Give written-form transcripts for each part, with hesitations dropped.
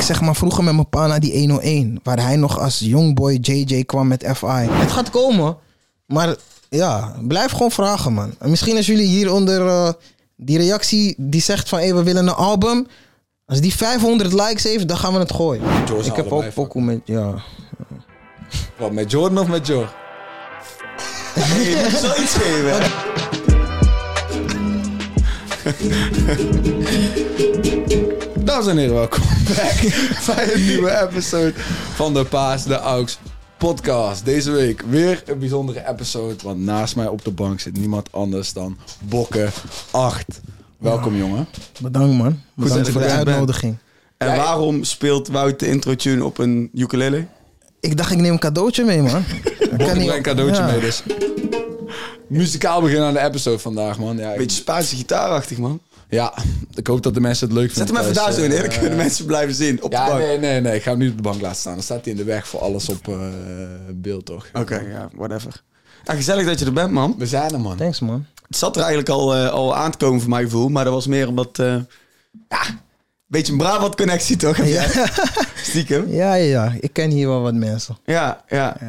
ik zeg maar vroeger met mijn pa naar die 101. Waar hij nog als youngboy JJ kwam met FI. Het gaat komen. Maar ja, blijf gewoon vragen, man. En misschien als jullie hieronder die reactie die zegt van... we willen een album. Als die 500 likes heeft, dan gaan we het gooien. George Ik heb ook pokoe met... Ja. Wat, met Jordan of met Jorg? Je moet zo iets geven. Dames en heren, welkom back bij een nieuwe episode van de Paas de Aux podcast. Deze week weer een bijzondere episode, want naast mij op de bank zit niemand anders dan Bokke 8. Welkom, jongen. Bedankt, man. Bedankt voor de dat je uitnodiging. En waarom speelt Wout de intro-tune op een ukulele? Ik dacht, ik neem een cadeautje mee, man. Bokke brengt een cadeautje mee, dus. Muzikaal begin aan de episode vandaag, man. Ja, Beetje Spaanse gitaarachtig, man. ja, ik hoop dat de mensen het leuk vinden. Zet hem even daar zo in, hè? Dan kunnen mensen blijven zien. Op de bank. Nee. Ik ga hem niet op de bank laten staan. Dan staat hij in de weg voor alles op beeld, toch? Oké, ja, whatever. Ja, gezellig dat je er bent, man. We zijn er, man. Thanks, man. Het zat er eigenlijk al aan te komen voor mijn gevoel. Maar dat was meer omdat... een beetje een Brabant-connectie, toch? Ja. Stiekem. Ja. Ik ken hier wel wat mensen. Ja.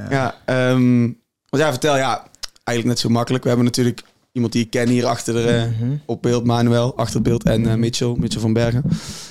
Want vertel, eigenlijk net zo makkelijk. We hebben natuurlijk iemand die ik ken hier achter de, op beeld, Manuel, achter het beeld. En Mitchell van Bergen.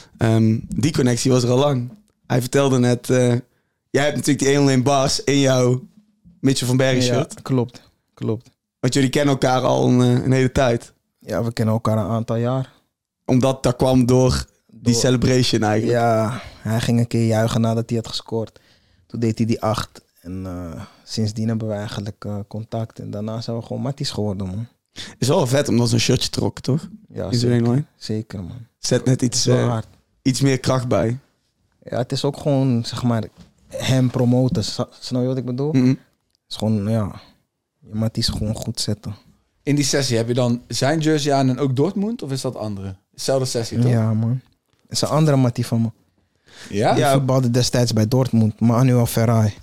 Die connectie was er al lang. Hij vertelde net, jij hebt natuurlijk die 101 bars in jouw Mitchell van Bergen shirt. Ja, klopt. Want jullie kennen elkaar al een hele tijd. Ja, we kennen elkaar een aantal jaar. Omdat dat kwam door die celebration eigenlijk. Ja, hij ging een keer juichen nadat hij had gescoord. Toen deed hij die 8. En sindsdien hebben we eigenlijk contact. En daarna zijn we gewoon matties geworden, man. Is wel vet omdat zo'n shirtje trok, toch? Ja, Is er een zeker, man. Zet net Het is wel hard. iets meer kracht bij. Ja, het is ook gewoon, zeg maar, hem promoten. Snap je wat ik bedoel? Mhm. Het is gewoon, je matties gewoon goed zetten. In die sessie heb je dan zijn jersey aan en ook Dortmund? Of is dat andere? Dezelfde sessie, toch? Ja, man. Het is een andere mattie van me. Ja? Die voetbalde destijds bij Dortmund, Manuel Ferrari.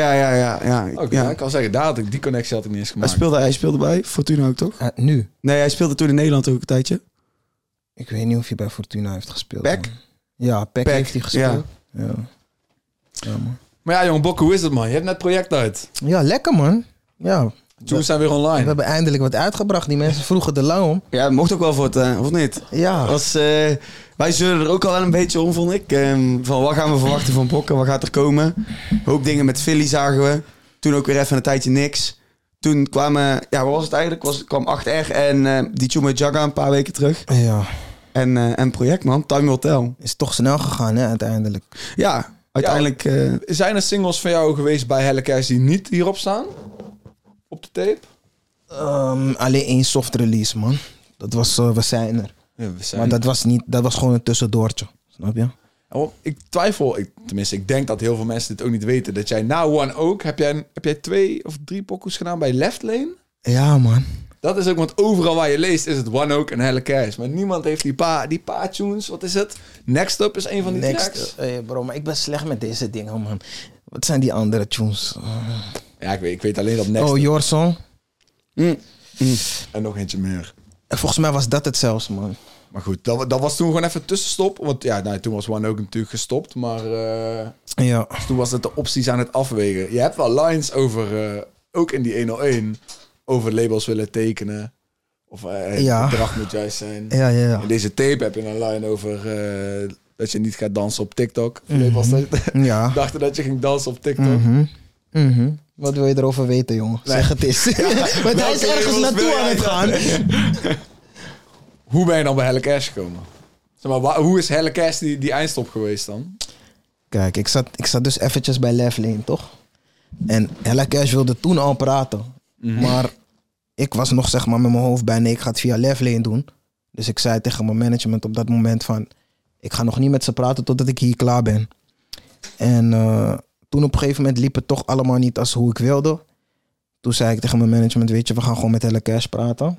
Ja. Oké, ik kan zeggen, daar had ik, die connectie had ik niet eens gemaakt. Hij speelde bij Fortuna ook, toch? Nu? Nee, hij speelde toen in Nederland ook een tijdje. Ik weet niet of hij bij Fortuna heeft gespeeld. Peck? Man. Ja, Peck heeft hij gespeeld. Ja, man. Maar ja, jongen Bokke, hoe is het, man? Je hebt net project uit. Ja, lekker, man. Ja. Toen zijn we weer online. We hebben eindelijk wat uitgebracht. Die mensen vroegen er lang om. Ja, mocht ook wel voor het, of niet? Ja. Wij zeurden er ook al wel een beetje om, vond ik. Van wat gaan we verwachten van Bokken? Wat gaat er komen? Een hoop dingen met Philly zagen we. Toen ook weer even een tijdje niks. Toen kwamen, wat was het eigenlijk? Kwam 8R en die tune met Jagga een paar weken terug. Ja. En project, man. Time will tell. Is toch snel gegaan, hè, uiteindelijk. Ja, uiteindelijk... Zijn er singles van jou geweest bij Helle Keis die niet hierop staan? Op de tape? Alleen één soft release, man. Dat was We Zijn Er. Ja, we zijn. Maar dat was gewoon een tussendoortje. Snap je? Ik twijfel, tenminste, ik denk dat heel veel mensen dit ook niet weten. Dat jij na One ook, heb jij 2 of 3 pokoes gedaan bij Left Lane? Ja, man. Dat is ook, want overal waar je leest is het One Oak en Helle Keis. Maar niemand heeft die paar tunes. Wat is het? Next Up is een van die tracks. Bro, maar ik ben slecht met deze dingen, man. Wat zijn die andere tunes? Ja, ik weet alleen dat Next Up. Your Song. En nog eentje meer. En volgens mij was dat het zelfs, man. Maar goed, dat was toen gewoon even tussenstop. Want toen was One Oak natuurlijk gestopt. Maar Ja. toen was het de opties aan het afwegen. Je hebt wel lines over, ook in die 101, over labels willen tekenen. Of het bedrag moet juist zijn. Ja. In deze tape heb je een line over dat je niet gaat dansen op TikTok. Labels Ja. dachten dat je ging dansen op TikTok. Wat wil je erover weten, jongen? Nee. Zeg het eens. Want hij is ergens naartoe aan het gaan. Hoe ben je dan bij Helle Cash gekomen? Zeg maar, hoe is Helle Cash die eindstop geweest dan? Kijk, ik zat dus eventjes bij Left Lane, toch? En Helle Cash wilde toen al praten. Maar ik was nog, zeg maar, met mijn hoofd bij... nee, ik ga het via Left Lane doen. Dus ik zei tegen mijn management op dat moment van... ik ga nog niet met ze praten totdat ik hier klaar ben. En toen op een gegeven moment liep het toch allemaal niet als hoe ik wilde. Toen zei ik tegen mijn management... weet je, we gaan gewoon met Helle Cash praten.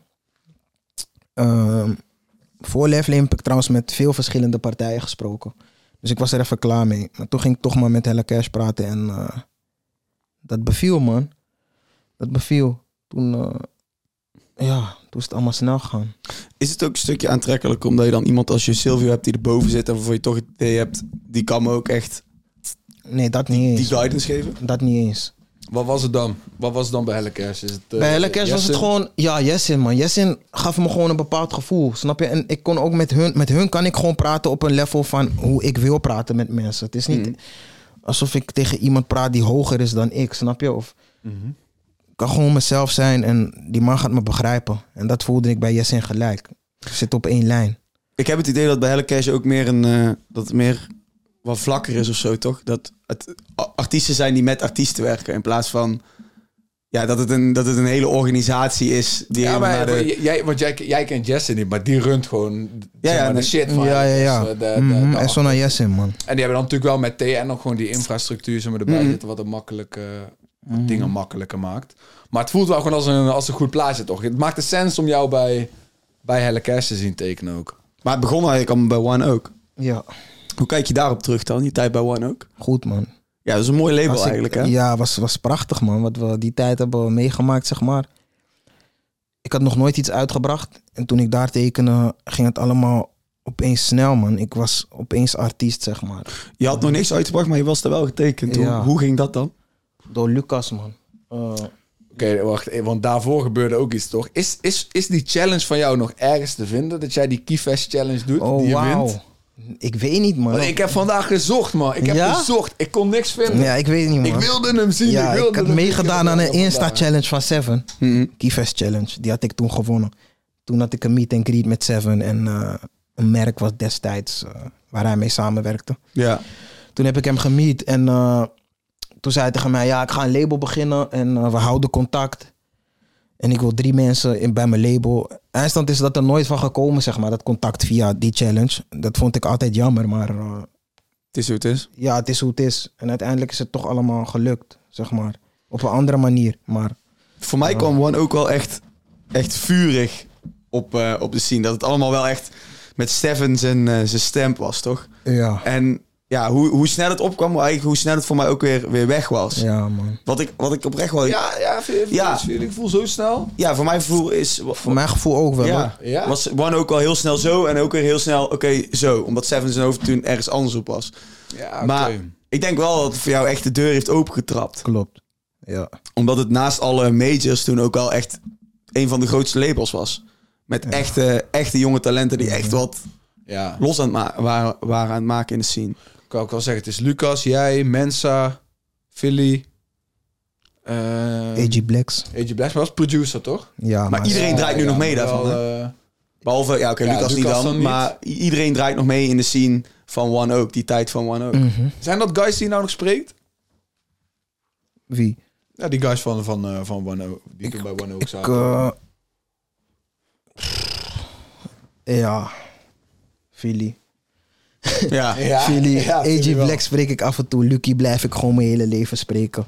Voor Left Lane heb ik trouwens met veel verschillende partijen gesproken. Dus ik was er even klaar mee. Maar toen ging ik toch maar met Helle Cash praten en dat beviel, man. Dat beviel. Toen ja, toen is het allemaal snel gegaan. Is het ook een stukje aantrekkelijk omdat je dan iemand als je Silvio hebt die erboven zit en waarvoor je toch het idee hebt, die kan me ook echt Nee, dat niet eens. die guidance geven? Dat niet eens. Wat was het dan? Wat was het dan bij Hellekers? Is het, Bij Hellekers was het Jessin? gewoon... Ja, Jessin, man. Jessin gaf me gewoon een bepaald gevoel. Snap je? En ik kon ook met hun... Met hun kan ik gewoon praten op een level van hoe ik wil praten met mensen. Het is niet alsof ik tegen iemand praat die hoger is dan ik. Snap je? Of ik kan gewoon mezelf zijn en die man gaat me begrijpen. En dat voelde ik bij Jessin gelijk. We zitten op één lijn. Ik heb het idee dat bij Hellekers ook meer dat het meer wat vlakker is of zo, toch? Dat het artiesten zijn die met artiesten werken in plaats van ja, dat het een hele organisatie is die Ja, maar naar de... want jij kent Jessin niet, maar die runt gewoon zeg maar, de nee. shit van. Ja. Dus, En zo naar Jessin, man. En die hebben dan natuurlijk wel met TN nog gewoon die infrastructuur zeg maar, erbij zitten, wat wat dingen makkelijker maakt. Maar het voelt wel gewoon als een goed plaatje, toch? Het maakt de sens om jou bij Hellekers te zien tekenen ook. Maar het begon eigenlijk allemaal bij One ook. Ja, Hoe kijk je daarop terug dan, die tijd bij One ook? goed, man. Ja, dat is een mooi label Als ik- eigenlijk, hè? Ja, was prachtig, man. Wat we die tijd hebben meegemaakt, zeg maar. Ik had nog nooit iets uitgebracht. En toen ik daar tekende, ging het allemaal opeens snel, man. Ik was opeens artiest, zeg maar. Je had nog niks uitgebracht, maar je was er wel getekend. Ja. Hoe ging dat dan? Door Lucas, man. Oké, wacht, want daarvoor gebeurde ook iets, toch? Is die challenge van jou nog ergens te vinden? Dat jij die Keyfest challenge doet, Oh, die je wauw. wint? Ik weet niet, man. Want ik heb vandaag gezocht, man. Ik heb Ja? gezocht. Ik kon niks vinden. Ja, ik weet niet, man. Ik wilde hem zien. Ja, ik had meegedaan aan een Insta Insta-challenge van Seven. Keyfest Challenge. Die had ik toen gewonnen. Toen had ik een meet and greet met Seven. En een merk was destijds waar hij mee samenwerkte. Ja. Toen heb ik hem gemeet. En toen zei hij tegen mij... Ja, ik ga een label beginnen. En we houden contact. En ik wil 3 mensen bij mijn label. Eindstand is dat er nooit van gekomen, zeg maar. Dat contact via die challenge. Dat vond ik altijd jammer. Maar Het is hoe het is. ja, het is hoe het is. En uiteindelijk is het toch allemaal gelukt, zeg maar. Op een andere manier. Maar Voor mij kwam One ook wel echt vurig op de scene. Dat het allemaal wel echt met Steven zijn stamp was, toch? ja, En ja, hoe snel het opkwam, maar eigenlijk hoe snel het voor mij ook weer weg was. ja, man. Wat ik oprecht wel... Ja, ik voel zo snel. Ja, voor mijn gevoel is... Voor mijn gevoel ook wel. Ja, hoor. Ja? was One ook wel heel snel zo en ook weer heel snel oké, zo. Omdat Seven zijn hoofd toen ergens anders op was. Ja, oké. Maar ik denk wel dat het voor jou echt de deur heeft opengetrapt. Klopt. Ja. Omdat het naast alle majors toen ook wel echt een van de grootste labels was. Met echte jonge talenten die echt wat Ja. los aan het waren aan het maken in de scene. Ik kan ook wel zeggen, het is Lucas, jij, Mensa, Philly, AG Blacks. AG Blacks, maar was producer, toch? Ja, Maar iedereen draait nu nog mee daarvan, hè? Behalve, ja oké, Ja, Lucas niet Lucas dan. dan niet. Maar iedereen draait nog mee in de scene van One Oak. Die tijd van One Oak. Zijn dat guys die je nou nog spreekt? Wie? Ja, die guys van One Oak, die toen bij One Oak Ik, zaten. ja. Philly. Ja. Ja, Philly. ja, AG Philly wel. Black spreek ik af en toe. Lucky blijf ik gewoon mijn hele leven spreken.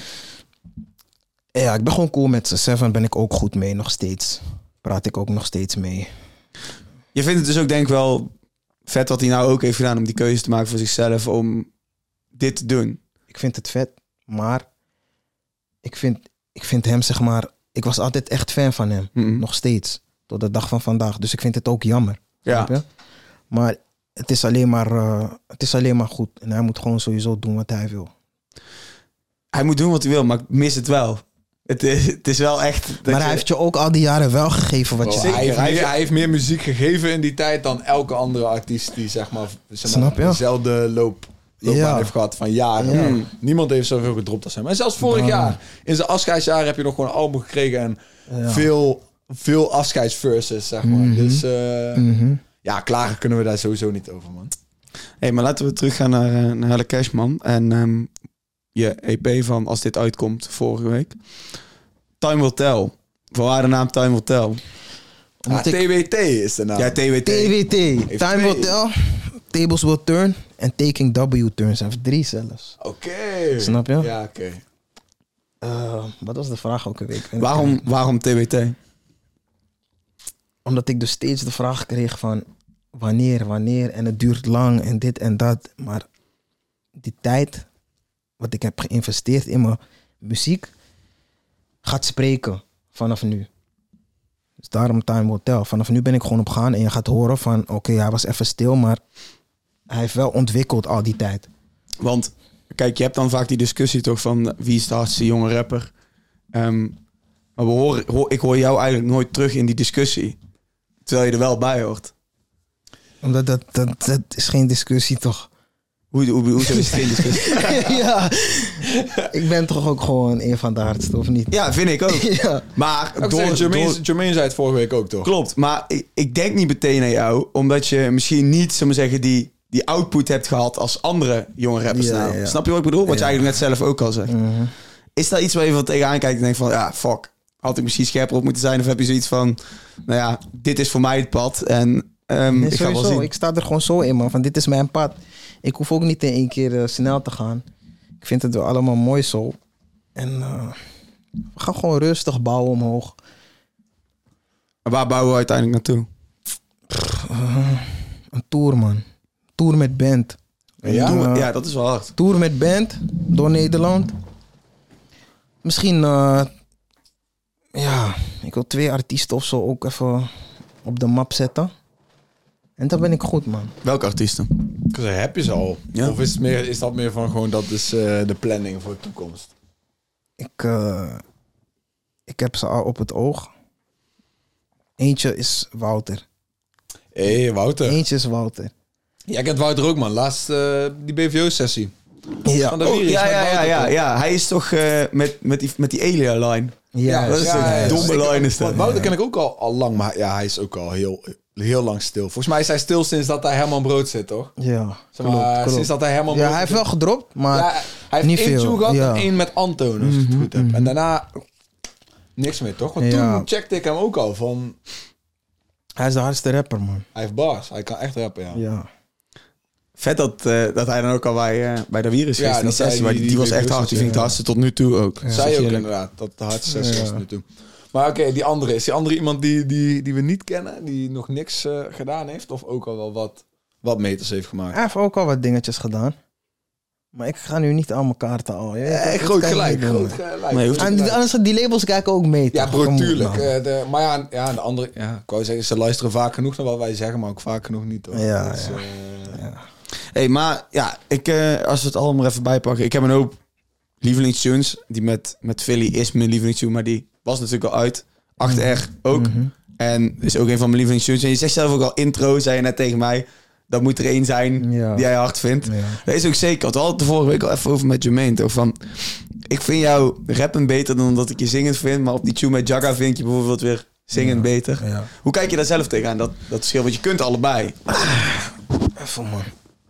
Ja, ik ben gewoon cool met ze. Seven ben ik ook goed mee nog steeds. Praat ik ook nog steeds mee. Je vindt het dus ook denk ik wel vet wat hij nou ook heeft gedaan om die keuze te maken voor zichzelf om dit te doen. Ik vind het vet, maar ik vind hem, zeg maar... Ik was altijd echt fan van hem. Nog steeds. Tot de dag van vandaag. Dus ik vind het ook jammer. Ja. Snap je? Maar het is alleen maar goed. En hij moet gewoon sowieso doen wat hij wil. Hij moet doen wat hij wil, maar ik mis het wel. Het is wel echt... dat Maar je- hij heeft je ook al die jaren wel gegeven wat je... Hij heeft, Zeker. hij heeft meer muziek gegeven in die tijd dan elke andere artiest die zeg maar Snap je? dezelfde loopbaan Ja. heeft gehad van jaren. Ja. Niemand heeft zoveel gedropt als hem. En zelfs vorig jaar, in zijn afscheidsjaar, heb je nog gewoon een album gekregen en veel afscheidsverses, zeg maar. Dus ja, klagen kunnen we daar sowieso niet over, man. Hey, maar laten we teruggaan naar Helle Cashman. En je EP van Als Dit Uitkomt vorige week. Time Will Tell. Vanwaar de naam Time Will Tell? Omdat ik- TWT is de naam. Ja, TWT. TWT. Time twee. Will Tell. Tables Will Turn. En Taking W Turns. Hij heeft 3 zelfs. Oké. Snap je? Ja, oké. Wat was de vraag ook alweer? Ik weet het Waarom TWT? Omdat ik dus steeds de vraag kreeg van... Wanneer? En het duurt lang en dit en dat. Maar die tijd... Wat ik heb geïnvesteerd in mijn muziek... Gaat spreken vanaf nu. Dus daarom Time Will Tell. Vanaf nu ben ik gewoon op gaan en je gaat horen van... Oké, hij was even stil, maar hij heeft wel ontwikkeld al die tijd. Want kijk, je hebt dan vaak die discussie toch van wie is de hardste jonge rapper. Maar ik hoor jou eigenlijk nooit terug in die discussie. Terwijl je er wel bij hoort. Omdat dat is geen discussie, toch? Hoe is het geen discussie? Ja, ik ben toch ook gewoon een van de hardste, of niet? Ja, vind ik ook. Ja. Maar Jermaine zei het vorige week ook, toch? Klopt, maar ik denk niet meteen aan jou, omdat je misschien niet, zullen we zeggen, die output hebt gehad als andere jonge rappers. Ja. Snap je wat ik bedoel? Wat je eigenlijk net zelf ook al zegt. Mhm. Is daar iets waar je van tegenaan kijkt en denkt van, ja, fuck, had ik misschien scherper op moeten zijn? Of heb je zoiets van, nou ja, dit is voor mij het pad en Nee, ik ga wel zien. Ik sta er gewoon zo in, man. Van dit is mijn pad. Ik hoef ook niet in één keer snel te gaan. Ik vind het wel allemaal mooi zo. En we gaan gewoon rustig bouwen omhoog. Waar bouwen we uiteindelijk naartoe? Een tour, man. Tour met band. Ja? Ja, dat is wel hard. Tour met band door Nederland. Misschien, ik wil 2 artiesten of zo ook even op de map zetten. En dan ben ik goed, man. Welke artiesten? Heb je ze al? Ja. Of is dat meer van gewoon dat is de planning voor de toekomst? Ik heb ze al op het oog. Eentje is Wouter. Hé, Wouter. Eentje is Wouter. Jij kent Wouter ook, man. Laatst die BVO-sessie. Ja. Van de Wieris met Wouter, toch? Ja. Hij is toch met die Elia-line. Ja, dat is een domme line. Is dat. Wouter ken ik ook al lang, maar ja, hij is ook al heel lang stil. Volgens mij is hij stil sinds dat hij Herman Brood zit, toch? Ja, Zeg maar, klopt. sinds dat hij Herman Ja, Brood hij heeft wel gedropt, maar Ja, hij heeft niet 1 veel. tune gehad Ja. en 1 met Anton, als ik het goed heb. En daarna niks meer, toch? Want Ja. toen checkte ik hem ook al van... hij is de hardste rapper, man. Hij heeft bars, hij kan echt rappen, ja. Ja. Vet dat hij dan ook al bij de Wieris is. Ja, Ja, dat zei die was echt hard. Die vind ik de hardste tot nu toe ook. Zei ook inderdaad, dat de hardste sessie was nu toe. Maar oké, die andere. Is die andere iemand die we niet kennen? Die nog niks gedaan heeft? Of ook al wel wat meters heeft gemaakt? Hij heeft ook al wat dingetjes gedaan. Maar ik ga nu niet aan mijn kaarten al. Groot gelijk. Nee, hoeft Anders die labels kijken ook mee. Ja, toch? bro, Kom op, tuurlijk. man. Maar ja, de andere... Ja, ik wou zeggen, ze luisteren vaak genoeg naar wat wij zeggen, maar ook vaak genoeg niet. Hoor. Ja, Dus, ja. Hey, maar ja, als we het allemaal even bijpakken. Ik heb een hoop lievelingstunes. Die met Philly is mijn lievelingstune, maar die was natuurlijk al uit. 8R ook. En is ook een van mijn lievelingstunes. En je zegt zelf ook al intro, zei je net tegen mij. Dat moet er één zijn Ja. die jij hard vindt. Ja. Dat is ook zeker. Want we hadden het de vorige week al even over met Jermaine. Toch van, ik vind jou rappen beter dan dat ik je zingend vind. Maar op die tune met Jagga vind je bijvoorbeeld weer zingend beter. Ja. Hoe kijk je daar zelf tegenaan? Dat verschil, want je kunt allebei. Even, man.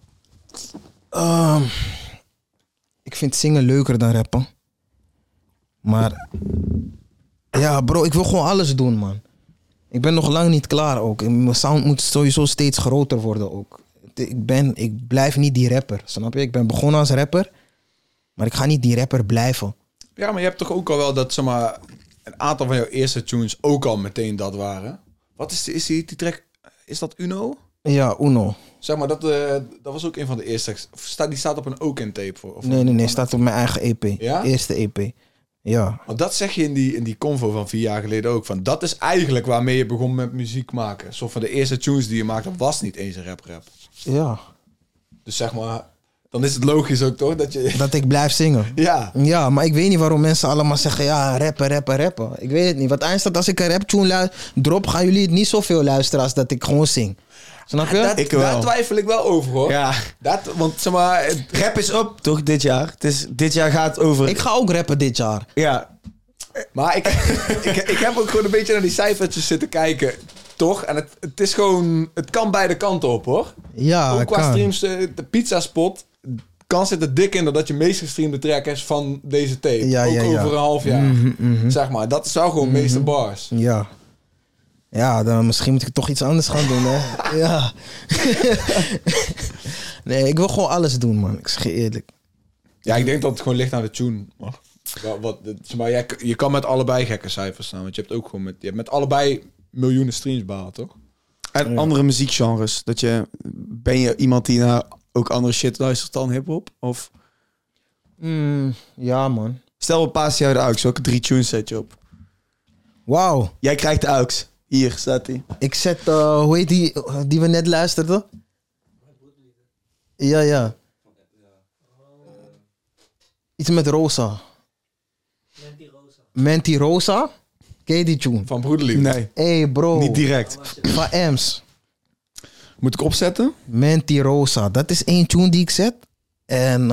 Ik vind zingen leuker dan rappen. Maar... ja, bro, ik wil gewoon alles doen, man. Ik ben nog lang niet klaar ook. Mijn sound moet sowieso steeds groter worden ook. Ik blijf niet die rapper, snap je? Ik ben begonnen als rapper. Maar ik ga niet die rapper blijven. Ja, maar je hebt toch ook al wel dat, zeg maar, een aantal van jouw eerste tunes ook al meteen dat waren. Wat is die track? Is dat Uno? Ja, Uno. Zeg maar, dat was ook een van de eerste. Die staat op een Oaken tape voor. Of Nee, staat op mijn eigen EP. Ja? Eerste EP. Ja. Want dat zeg je in die convo van 4 jaar geleden ook. Van, dat is eigenlijk waarmee je begon met muziek maken. Zo van de eerste tunes die je maakte, was niet eens een rap. Ja. Dus zeg maar, dan is het logisch ook toch dat je... Dat ik blijf zingen. Ja. Ja, maar ik weet niet waarom mensen allemaal zeggen... ja, rappen. Ik weet het niet. Want eindstand als ik een raptune drop... gaan jullie het niet zoveel luisteren als dat ik gewoon zing. Snap je? Daar twijfel ik wel over, hoor. Ja. Want zeg maar... Rap is op, toch, dit jaar? Dit jaar gaat over... Ik ga ook rappen dit jaar. Ja. Maar ik heb ook gewoon een beetje naar die cijfertjes zitten kijken. Toch? En het is gewoon... Het kan beide kanten op, hoor. Ja, ook qua kan. streams, de Pizza Spot... kan zitten dik in dat je meest gestreamde track is van deze tape. Ja, ook ja, over ja. een half jaar. Zeg maar, dat is wel gewoon meeste bars. Ja. Ja, dan misschien moet ik toch iets anders gaan doen, hè. Ja. Nee, ik wil gewoon alles doen, man. Ik zeg je eerlijk. Ja, ik denk dat het gewoon ligt aan de tune. Maar je kan met allebei gekke cijfers staan. Want je hebt ook gewoon met allebei miljoenen streams behaald, toch? En andere muziekgenres. Ben je iemand die naar ook andere shit luistert dan hiphop? Of Ja, man. stel we passen jou de aux, welke 3 tunes zet je op? Wauw. Jij krijgt de aux. Hier staat hij. Ik zet, hoe heet die we net luisterden? Ja. Iets met Rosa. Menti Rosa? Ken je die tune? Van Broederliefde. Nee, Hey bro. niet direct. Van Ems. Moet ik opzetten? Menti Rosa. Dat is één tune die ik zet. En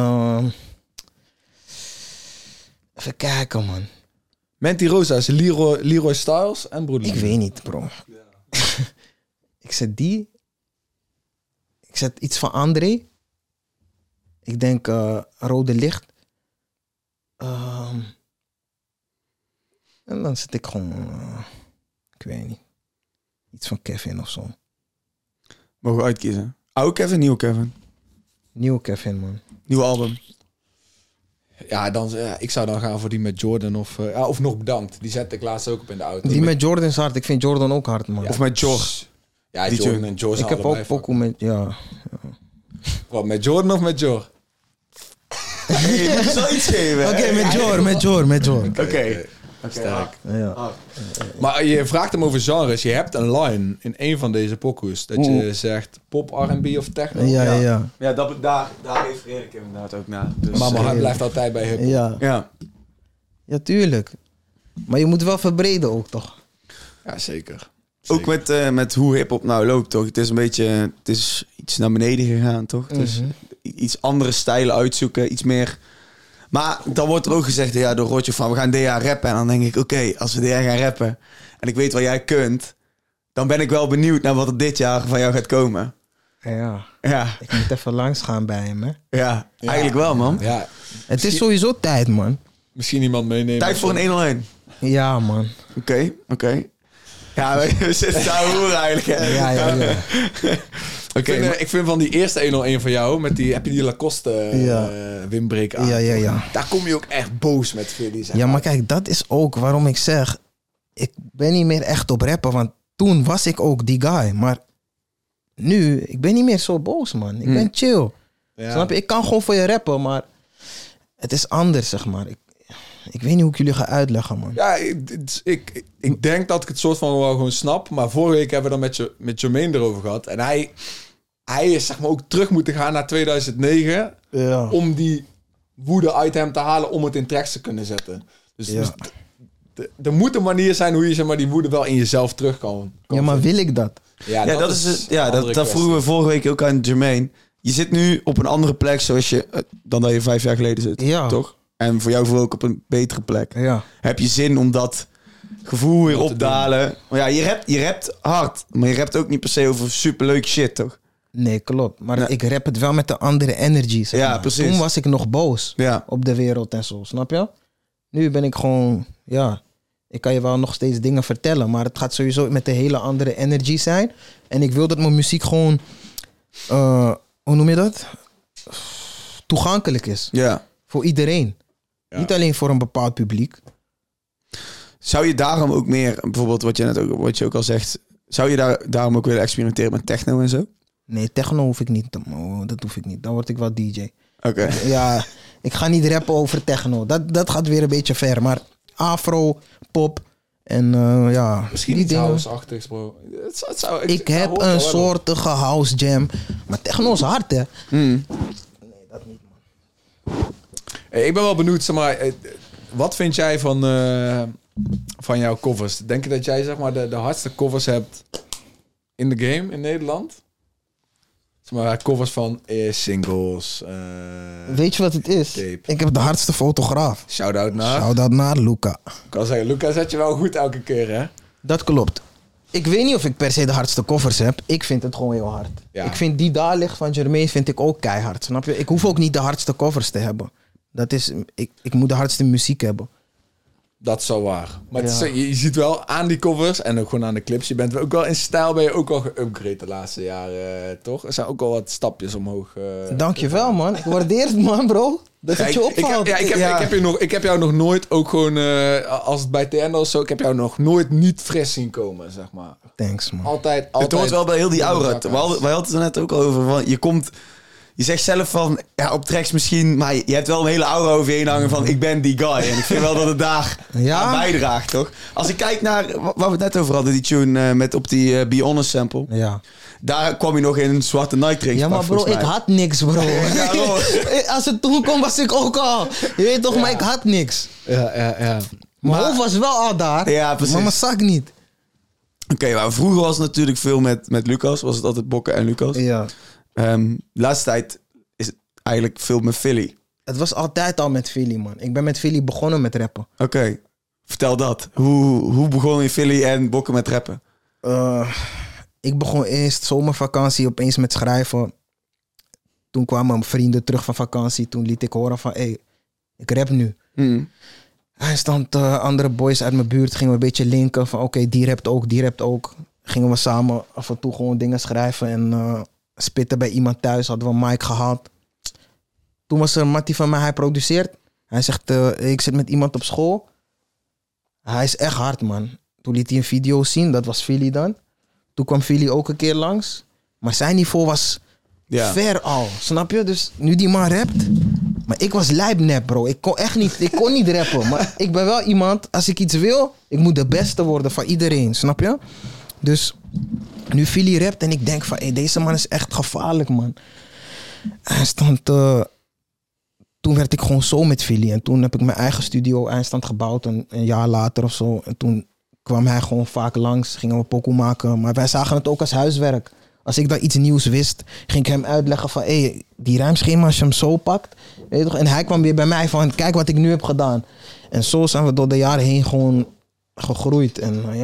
even kijken, man. Menti Rosa is Leroy Styles en Ik Broederliefde. weet niet, bro. Ik zet die. Ik zet iets van André. Ik denk Rode Licht. En dan zet ik gewoon... ik weet niet. Iets van Kevin of zo. Mogen we uitkiezen. Oude Kevin, nieuwe Kevin. Nieuwe Kevin, man. Nieuwe album. Ja, ik zou dan gaan voor die met Jordan of nog bedankt. Die zette ik laatst ook op in de auto. Die met Jordan is hard. Ik vind Jordan ook hard, man. Ja. Of met George. Ja, Die Jordan en George. Ik heb ook pokoe met... Ja. Wat, met Jordan of met Jordan? Hey, je moet zo iets geven. Oké, met Jordan. Oké. Sterk. Ja. Maar je vraagt hem over genres. Je hebt een line in een van deze pokoes. Dat je zegt pop, R&B of techno. Ja. Ja, daar refereer ik inderdaad ook naar. Dus, Maar mijn hart blijft altijd bij hip-hop. Ja. ja. Tuurlijk. Maar je moet wel verbreden ook, toch? Ja, zeker. Ook met hoe hip-hop nou loopt, toch? Het is een beetje... Het is iets naar beneden gegaan, toch? Dus iets andere stijlen uitzoeken, iets meer... Maar dan wordt er ook gezegd door Roger van... we gaan dit jaar rappen. En dan denk ik, oké, als we dit jaar gaan rappen... en ik weet wat jij kunt... dan ben ik wel benieuwd naar wat er dit jaar van jou gaat komen. Ja. Ja, Ik moet even langs gaan bij hem, hè. ja, eigenlijk wel, man. Ja, Het is sowieso tijd, man. misschien iemand meenemen. Tijd voor een 101. Ja, man. Oké. Ja, we zitten daar horen eigenlijk. Hè? Ja. Ik vind van die eerste 101 van jou... heb je die Lacoste windbreek aan. Ja. Daar kom je ook echt boos met Philly. Zeg Ja, maar kijk, dat is ook waarom ik zeg... ik ben niet meer echt op rappen, want toen was ik ook die guy. Maar nu, ik ben niet meer zo boos, man. Ik ben chill. Ja. Snap je? Ik kan gewoon voor je rappen, maar het is anders, zeg maar. Ik weet niet hoe ik jullie ga uitleggen, man. Ja, ik denk dat ik het soort van wel gewoon snap. Maar vorige week hebben we dan met Jermaine erover gehad. En hij is zeg maar ook terug moeten gaan naar 2009... Ja. om die woede uit hem te halen om het in tracks te kunnen zetten. Dus, Ja. dus er moet een manier zijn hoe je zeg maar, die woede wel in jezelf terug kan Ja, maar wil ik dat? Ja, Ja, dat is het. Ja, een andere dat vroegen we vorige week ook aan Jermaine. Je zit nu op een andere plek zoals je... dan dat je 5 jaar geleden zit. Ja. Toch? En voor jou gevoel ook op een betere plek. Ja. Heb je zin om dat gevoel weer Wat te op te halen? Maar ja, je rapt hard. Maar je rapt ook niet per se over superleuke shit, toch? Nee, klopt. Maar Ja. ik rap het wel met de andere energy, zeg Ja, maar. precies. Toen was ik nog boos Ja. op de wereld en zo, snap je? Nu ben ik gewoon, ja... Ik kan je wel nog steeds dingen vertellen, maar het gaat sowieso met een hele andere energy zijn. En ik wil dat mijn muziek gewoon, hoe noem je dat? Toegankelijk is. Ja. Voor iedereen. Ja. Niet alleen voor een bepaald publiek. Zou je daarom ook meer... bijvoorbeeld wat je ook al zegt... zou je daarom ook willen experimenteren met techno en zo? Nee, techno hoef ik niet. Dat hoef ik niet. Dan word ik wel DJ. Oké. Ja, ik ga niet rappen over techno. Dat gaat weer een beetje ver. Maar afro, pop en ja... Misschien die iets dingen. house-achtigs, bro. Ik heb een soortige house jam. Maar techno is hard, hè? Ik ben wel benieuwd, zeg maar... wat vind jij van jouw covers? Denk je dat jij zeg maar de hardste covers hebt in de game in Nederland? Zeg maar covers van singles. Weet je wat het is? Tape. Ik heb de hardste fotograaf. Shout-out naar... Shout-out naar Luca. Ik kan zeggen, Luca zet je wel goed elke keer, hè? Dat klopt. Ik weet niet of ik per se de hardste covers heb. Ik vind het gewoon heel hard. Ja. Ik vind die daar ligt van Jermaine vind ik ook keihard. Snap je? Ik hoef ook niet de hardste covers te hebben. Dat is... Ik moet de hardste muziek hebben. Dat is wel waar. Maar het Ja. is, je ziet wel aan die covers en ook gewoon aan de clips. Je bent ook wel in stijl, ben je ook wel geüpgrade de laatste jaren, toch? Er zijn ook al wat stapjes omhoog. Dankjewel, man. Ik waardeer het, man, bro. Dat het je opvalt. Ik heb jou nog nooit ook gewoon, als het bij TN was zo, ik heb jou nog nooit niet fris zien komen, zeg maar. Thanks, man. Altijd. Het hoort wel bij heel die aura. zakken. Wij hadden het er net ook al over. Want je zegt zelf van, ja, op tracks misschien, maar je hebt wel een hele aura over je heen hangen van, ik ben die guy. En ik vind wel dat het daar aan bijdraagt, toch? Als ik kijk naar, waar we het net over hadden, die tune met op die Be Honest sample. Ja. Daar kwam je nog in een zwarte Nike trainingspak. Ja, maar bro, ik had niks, bro. Als het toen kwam, was ik ook al. Je weet toch, maar ik had niks. Ja. Mijn hoofd was wel al daar, ja, precies. maar mijn zak niet. Oké, maar vroeger was het natuurlijk veel met Lucas. Was het altijd Bokken en Lucas. Ja. De laatste tijd is het eigenlijk veel met Philly. Het was altijd al met Philly, man. Ik ben met Philly begonnen met rappen. Oké, vertel dat. Hoe begon je Philly en Bokken met rappen? Ik begon eerst zomervakantie opeens met schrijven. Toen kwamen mijn vrienden terug van vakantie. Toen liet ik horen van, ik rap nu. Hij stond andere boys uit mijn buurt. Gingen we een beetje linken van, oké, die rapt ook. Gingen we samen af en toe gewoon dingen schrijven. En spitten bij iemand thuis. Hadden we een mic gehaald. Toen was er een mattie van mij, hij produceert. Hij zegt, ik zit met iemand op school. Hij is echt hard, man. Toen liet hij een video zien. Dat was Philly dan. Toen kwam Philly ook een keer langs. Maar zijn niveau was ver al. Snap je? Dus nu die man rapt. Maar ik was lijpnep, bro. Ik kon niet rappen. Maar ik ben wel iemand, als ik iets wil, ik moet de beste worden van iedereen. Snap je? Dus nu Philly rapt en ik denk van, deze man is echt gevaarlijk, man. Hij stond... toen werd ik gewoon zo met Philly. En toen heb ik mijn eigen studio eindstand gebouwd. Een jaar later of zo. En toen kwam hij gewoon vaak langs. Gingen we pokoe maken. Maar wij zagen het ook als huiswerk. Als ik daar iets nieuws wist, ging ik hem uitleggen van... die rijmschema, als je hem zo pakt... Weet je toch? En hij kwam weer bij mij van... Kijk wat ik nu heb gedaan. En zo zijn we door de jaren heen gewoon gegroeid. En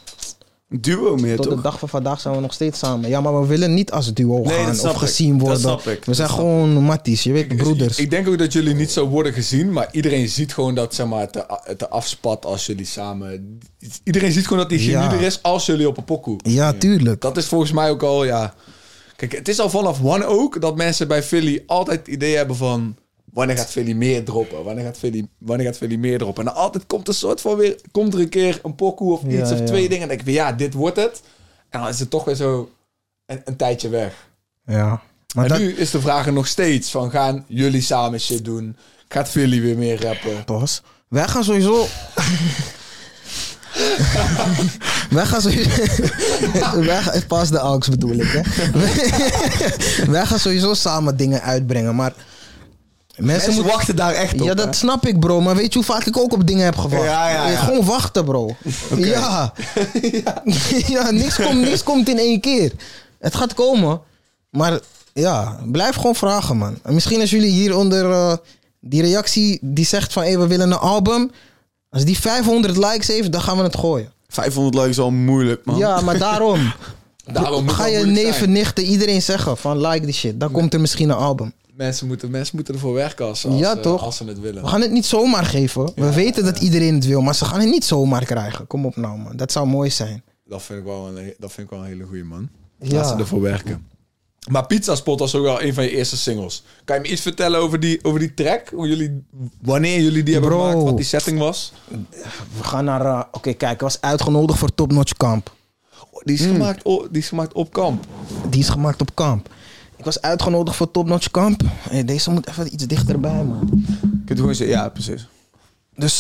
Duo meer, tot toch? de dag van vandaag zijn we nog steeds samen. Ja, maar we willen niet als duo gaan of gezien worden. Dat snap ik. We zijn gewoon matties, je weet, broeders. Ik denk ook dat jullie niet zo worden gezien, maar iedereen ziet gewoon dat, zeg maar, het afspat als jullie samen... Iedereen ziet gewoon dat die chemie er is als jullie op een pokoe. Ja, tuurlijk. Dat is volgens mij ook al, Kijk, het is al vanaf One ook dat mensen bij Philly altijd het idee hebben van... Wanneer gaat Philly meer droppen? Wanneer gaat Philly meer droppen? En dan altijd komt een soort van weer... Komt er een keer een pokoe of iets of twee dingen. En dan denk ik van dit wordt het. En dan is het toch weer zo een tijdje weg. Ja. Maar en nu is de vraag er nog steeds van... Gaan jullie samen shit doen? Gaat Philly weer meer rappen? Pas. Wij gaan sowieso... Pas de AUX bedoel ik, hè. Wij gaan sowieso samen dingen uitbrengen, maar... Mensen wachten daar echt op. Ja, dat snap ik, bro. Maar weet je hoe vaak ik ook op dingen heb gewacht? Ja. Gewoon wachten, bro. Okay. Ja, niks komt in één keer. Het gaat komen. Maar blijf gewoon vragen, man. En misschien als jullie hieronder die reactie die zegt van... we willen een album. Als die 500 likes heeft, dan gaan we het gooien. 500 likes is al moeilijk, man. Ja, maar daarom ga je neven, nichten, iedereen zeggen van like die shit. Dan komt er misschien een album. Mensen moeten ervoor werken als ze het willen. We gaan het niet zomaar geven. We weten dat iedereen het wil, maar ze gaan het niet zomaar krijgen. Kom op nou, man. Dat zou mooi zijn. Dat vind ik wel een hele goeie, man. Laat ze ervoor werken. Maar Pizza Spot was ook wel een van je eerste singles. Kan je me iets vertellen over die track? Wanneer jullie die hebben gemaakt? Wat die setting was? We gaan naar... Oké, kijk. Ik was uitgenodigd voor Top Notch Kamp. Die is gemaakt op kamp. Die is gemaakt op kamp. Ik was uitgenodigd voor Top Notch Kamp. Deze moet even iets dichterbij, man. Kun je gewoon zeggen, ja, precies. Dus,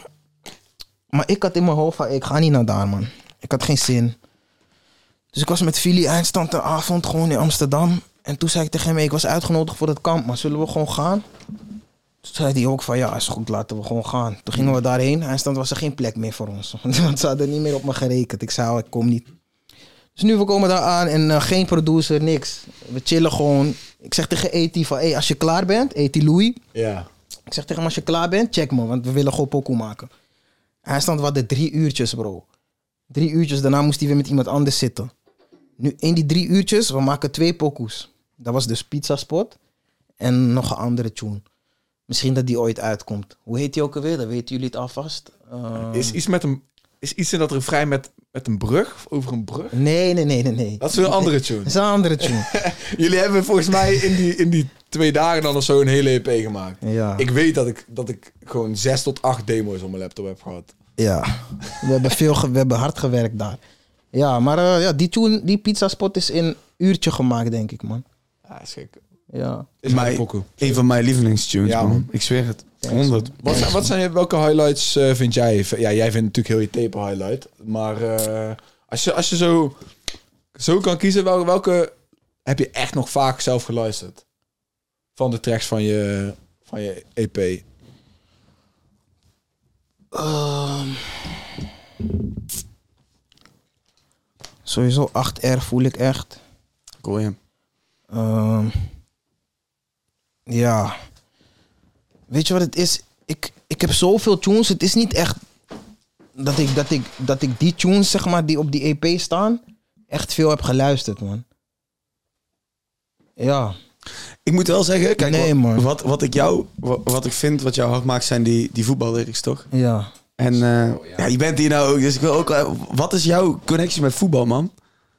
maar ik had in mijn hoofd van, ik ga niet naar daar, man. Ik had geen zin. Dus ik was met Philly eindstand de avond gewoon in Amsterdam. En toen zei ik tegen hem, ik was uitgenodigd voor dat kamp, maar zullen we gewoon gaan? Toen zei hij ook van, ja, is goed, laten we gewoon gaan. Toen gingen we daarheen. Eindstand was er geen plek meer voor ons. Want ze hadden niet meer op me gerekend. Ik zei, ik kom niet. Dus nu we komen daar aan en geen producer, niks. We chillen gewoon. Ik zeg tegen Eti van, als je klaar bent, Eti Louis. Ja. Ik zeg tegen hem, als je klaar bent, check me, want we willen gewoon pokoe maken. Hij stond wat de 3 uurtjes, bro. 3 uurtjes, daarna moest hij weer met iemand anders zitten. Nu, in die 3 uurtjes, we maken 2 pokoes. Dat was dus Pizza Spot en nog een andere tune. Misschien dat die ooit uitkomt. Hoe heet die ook alweer? Dat weten jullie het alvast. Is iets in dat refrein met een brug? Of over een brug? Nee. Dat is een andere tune. Dat is een andere tune. Jullie hebben volgens mij in die 2 dagen dan of zo een hele EP gemaakt. Ja. Ik weet dat ik gewoon 6 tot 8 demo's op mijn laptop heb gehad. Ja, we hebben hard gewerkt daar. Ja, maar die tune, die Pizza Spot is in een uurtje gemaakt, denk ik, man. Ja, is gek. Ja. Is mijn pokoe. Een van mijn lievelingstunes, Ja, man. man. Ik zweer het. 100. Welke highlights vind jij? Ja, jij vindt natuurlijk heel je tape highlight. Maar als je zo kan kiezen, welke heb je echt nog vaak zelf geluisterd? Van de tracks van je EP. Sowieso 8R voel ik echt. Cool, ja. Ja. Weet je wat het is? Ik heb zoveel tunes. Het is niet echt dat ik die tunes, zeg maar, die op die EP staan, echt veel heb geluisterd, man. Ja. Ik moet wel zeggen, kijk, Nee, man. wat ik vind, wat jou hard maakt, zijn die voetballyrics, toch? Ja. En ja, je bent hier nou ook, dus ik wil ook... Wat is jouw connectie met voetbal, man?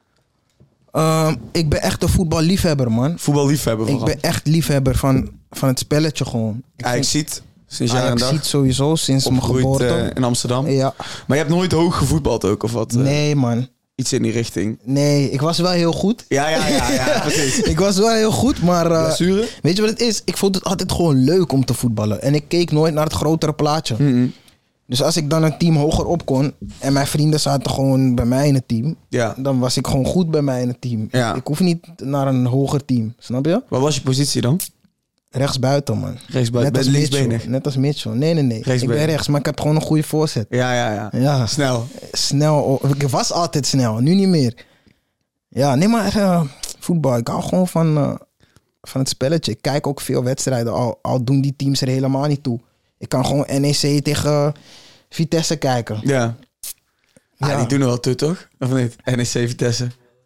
Ik ben echt een voetballiefhebber, man. Voetballiefhebber Ik vooral. ben echt liefhebber van het spelletje gewoon. Ajax ziet sinds jaar en Ajax dag. ziet sowieso sinds mijn Opgegroeid geboorte. in Amsterdam. Ja. Maar je hebt nooit hoog gevoetbald ook, of wat? Nee, man. Iets in die richting. Nee, ik was wel heel goed. Ja, precies. Ik was wel heel goed, maar Blessure? weet je wat het is? Ik vond het altijd gewoon leuk om te voetballen. En ik keek nooit naar het grotere plaatje. Mhm. Dus als ik dan een team hoger op kon en mijn vrienden zaten gewoon bij mij in het team, Ja. dan was ik gewoon goed bij mij in het team. Ja. Ik hoef niet naar een hoger team, snap je? Wat was je positie dan? Rechtsbuiten, man. Rechtsbuiten. Net als Ben Mitchell. linksbenig. Net als Mitchell. Nee. Ik ben Rechtsbenig. rechts, maar ik heb gewoon een goede voorzet. Ja. Ja. Snel. Snel. Ik was altijd snel, nu niet meer. Ja, nee, maar voetbal. Ik hou gewoon van het spelletje. Ik kijk ook veel wedstrijden, al doen die teams er helemaal niet toe. Ik kan gewoon NEC tegen Vitesse kijken. Ja. Ja. Die doen er wel toe, toch? Of niet? NEC Vitesse.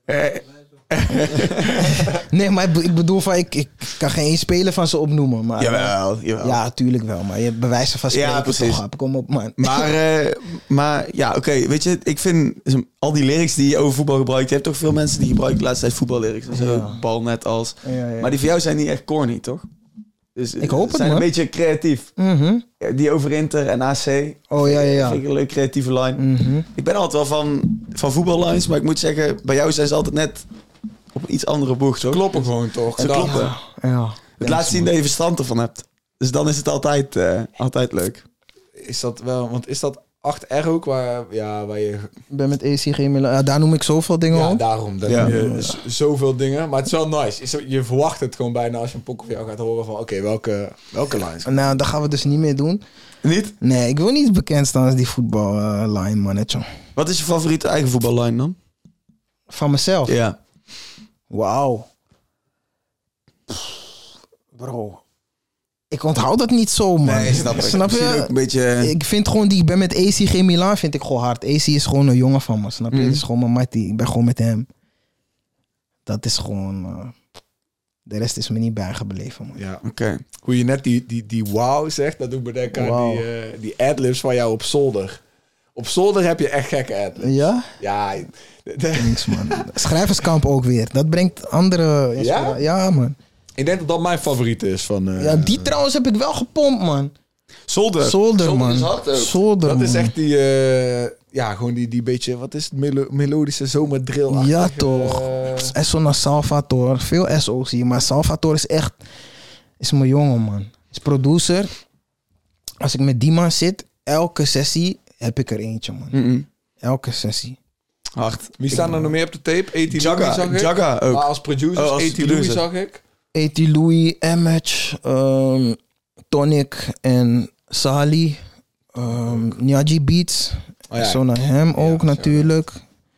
Nee, maar ik bedoel van, ik kan geen één speler van ze opnoemen. Maar, Jawel. ja, tuurlijk wel. Maar je hebt bewijzen van spreken, Ja, precies. toch? Kom op, man. Maar ja, oké. Weet je, ik vind al die lyrics die je over voetbal gebruikt, je hebt toch veel mensen die gebruiken de laatste tijd voetballyrics. En zo, Ja. bal net als. Ja. Maar die van jou zijn niet echt corny, toch? Dus Ik hoop het, zijn man. een beetje creatief. Mhm. Ja, die over Inter en AC. Oh, ja. Vind ik een leuk creatieve line. Mhm. Ik ben altijd wel van voetballines, maar ik moet zeggen, bij jou zijn ze altijd net op een iets andere boeg, toch? Kloppen gewoon toch? Ze kloppen. Ja. Het laat zien dat je verstand ervan hebt. Dus dan is het altijd leuk. Is dat wel, want is dat 8R ook waar je... Ik ben met AC geen Milan. Ja, daar noem ik zoveel dingen Ja, op. daarom. Dat Ja. je zoveel dingen. Maar het is wel nice. Je verwacht het gewoon bijna als je een pokoe van jou gaat horen van... Oké, welke lines? Nou, dat gaan we dus niet meer doen. Niet? Nee, ik wil niet bekend staan als die voetballine mannetje. Wat is je favoriete eigen voetballine dan? Van mezelf. Ja. Wauw. Bro. Ik onthoud dat niet zo, man. Nee, snap ik. Snap Misschien ook je? een beetje... Ik vind gewoon ik ben met AC Milan vind ik gewoon hard. AC is gewoon een jongen van me, snap je? Mhm. Het is gewoon mijn mattie. Ik ben gewoon met hem. Dat is gewoon... de rest is me niet bijgebleven, man. Ja. Oké. Hoe je net die wow zegt, dat doet me denken aan Wow. die adlibs van jou op zolder. Op zolder heb je echt gekke adlibs. Ja? Ja. Niks, man. Schrijverskamp ook weer. Dat brengt andere... Ja? Ja, man. Ik denk dat dat mijn favoriet is van... Ja, die trouwens heb ik wel gepompt, man. Zolder. Man. is hard ook. Zolder, Dat is man. echt die... gewoon die beetje... Wat is het? Melodische zomerdrill. Ja, toch. SO naar Salvatore. Veel SO's hier. Maar Salvatore is echt... Is mijn jongen, man. Is producer. Als ik met die man zit... Elke sessie heb ik er eentje, man. Mm-mm. Elke sessie. Hard. Wie staan er nog meer op de tape? A.T. Louis zag ik. Jagga ook. Maar als producer Oh, als A.T. Louis producer. zag ik. A.T. Louis, Image, Tonic en Sali. Nyaji Beats. Oh, ja. Zo naar hem ook zo. natuurlijk.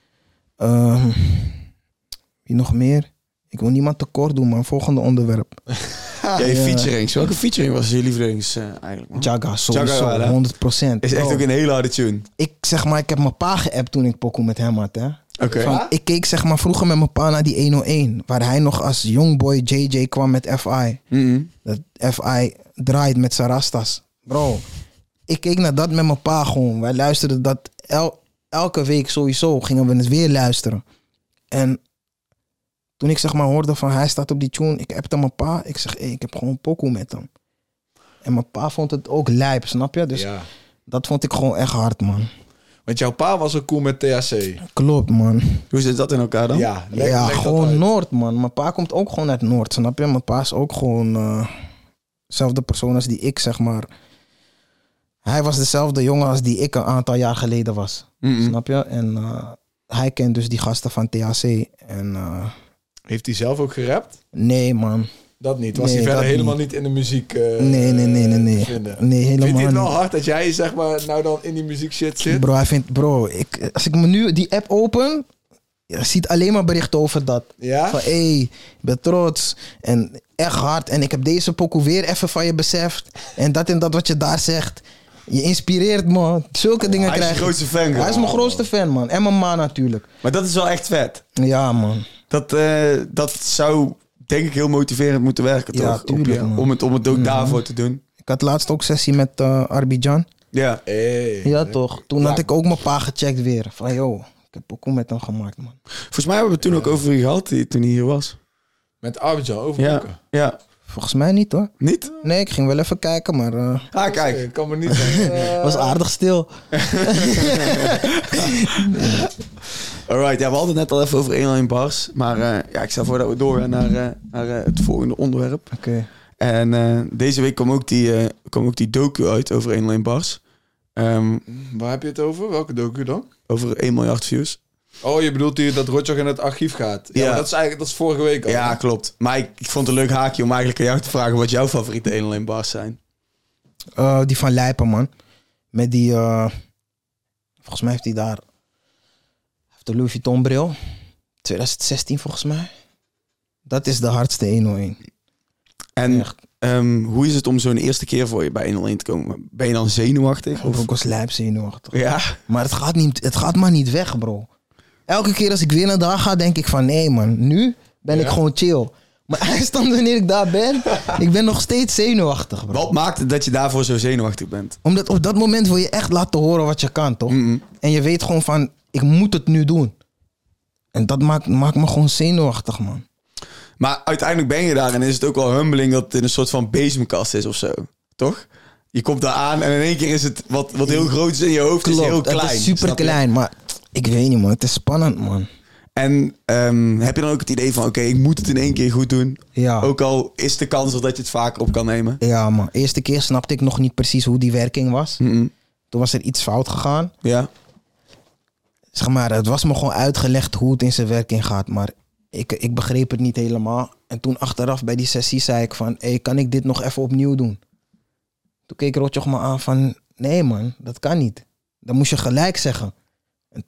Wie nog meer? Ik wil niemand tekort doen, maar volgende onderwerp. Ja, je featurings. Welke featuring was je lievelings eigenlijk, man? Jaga, sowieso, Jagga, ja. 100%. Is echt Bro, ook een hele harde tune. ik zeg maar, ik heb mijn pa geappt toen ik pokoe met hem had, hè. Oké. Van, ik keek zeg maar vroeger met mijn pa naar die 101, waar hij nog als youngboy JJ kwam met FI. Mm-mm. Dat FI draait met zijn rastas. Bro, ik keek naar dat met mijn pa gewoon. Wij luisterden dat elke week sowieso, gingen we het weer luisteren. En toen ik zeg maar hoorde van hij staat op die tune, ik appte mijn pa. Ik zeg, ik heb gewoon pokoe met hem. En mijn pa vond het ook lijp, snap je? Dus Ja. dat vond ik gewoon echt hard, man. Want jouw pa was ook cool met THC. Klopt, man. Hoe zit dat in elkaar dan? Ja, leg Ja, dat gewoon uit. Noord, man. Mijn pa komt ook gewoon uit Noord, snap je? Mijn pa is ook gewoon dezelfde persoon als die ik, zeg maar. Hij was dezelfde jongen als die ik een aantal jaar geleden was. Mm-mm. Snap je? En hij kent dus die gasten van THC. En Heeft hij zelf ook gerapt? nee, man. Dat niet. Was Nee, hij verder dat helemaal niet. niet in de muziek Nee. te vinden? Nee, helemaal Vindt hij het wel niet. hard dat jij zeg maar nou dan in die muziek shit zit? Bro, hij vindt... Bro, als ik me nu die app open... Je ziet alleen maar berichten over dat. Ja? Van, hey, ik ben trots. En echt hard. En ik heb deze pokoe weer even van je beseft. En dat wat je daar zegt. Je inspireert me. Zulke dingen Hij is je krijg je. grootste fan. Hij is mijn grootste fan, man. En mijn ma natuurlijk. Maar dat is wel echt vet. Ja, man. Dat zou, denk ik, heel motiverend moeten werken, Ja, toch? tuurlijk, man. Om het ook daarvoor te doen. Ik had laatst ook sessie met Arbidjan. Ja. Hey. Ja, toch. Toen had ik ook mijn pa gecheckt weer. Van, yo, ik heb pokoe met hem gemaakt, man. Volgens mij hebben we het toen ook over je gehad, toen hij hier was. Met Abidjan over Ja. boeken. Ja. Volgens mij niet, hoor. Niet? Nee, ik ging wel even kijken, maar Kijk. Ik kan me niet zeggen. was aardig stil. Alright, ja, we hadden het net al even over 1 Line Bars. Maar ja, ik stel voor dat we doorgaan naar het volgende onderwerp. Oké. En deze week kwam ook die docu uit over 1 Line Bars. Waar heb je het over? Welke docu dan? Over 1 miljard views. Oh, je bedoelt hier dat Rotjoch in het archief gaat. Ja, Ja. maar dat is vorige week al. Ja, klopt. Maar ik vond het een leuk haakje om eigenlijk aan jou te vragen wat jouw favoriete 1 Line Bars zijn. Die van Lijpen, man. Met die... volgens mij heeft hij daar... Hij heeft de Louis Vuitton bril. 2016 volgens mij. Dat is de hardste 101. En Echt. hoe is het om zo'n eerste keer voor je bij 101 te komen? Ben je dan zenuwachtig? Of ik was lijp zenuwachtig. Ja. Maar het gaat maar niet weg, bro. Elke keer als ik weer naar daar ga, denk ik van... Nee, man. Nu ben ik gewoon chill. Maar eindstand wanneer ik daar ben... ik ben nog steeds zenuwachtig, bro. Wat maakt het dat je daarvoor zo zenuwachtig bent? Omdat op dat moment wil je echt laten horen wat je kan, toch? Mm-mm. En je weet gewoon van... Ik moet het nu doen. En dat maakt me gewoon zenuwachtig, man. Maar uiteindelijk ben je daar en is het ook wel humbling dat het in een soort van bezemkast is of zo. Toch? Je komt daar aan en in één keer is het wat heel groot is in je hoofd, is heel klein. het is super snap je? klein, maar ik weet niet, man. Het is spannend, man. En heb je dan ook het idee van, oké, ik moet het in één keer goed doen? Ja. Ook al is de kans dat je het vaker op kan nemen. Ja, man. Eerste keer snapte ik nog niet precies hoe die werking was. Mm-mm. Toen was er iets fout gegaan. Ja. Zeg maar, het was me gewoon uitgelegd hoe het in zijn werking gaat. Maar ik begreep het niet helemaal. En toen achteraf bij die sessie zei ik van... Hey, kan ik dit nog even opnieuw doen? Toen keek Rotjoch me aan van... Nee, man, dat kan niet. Dat moest je gelijk zeggen. En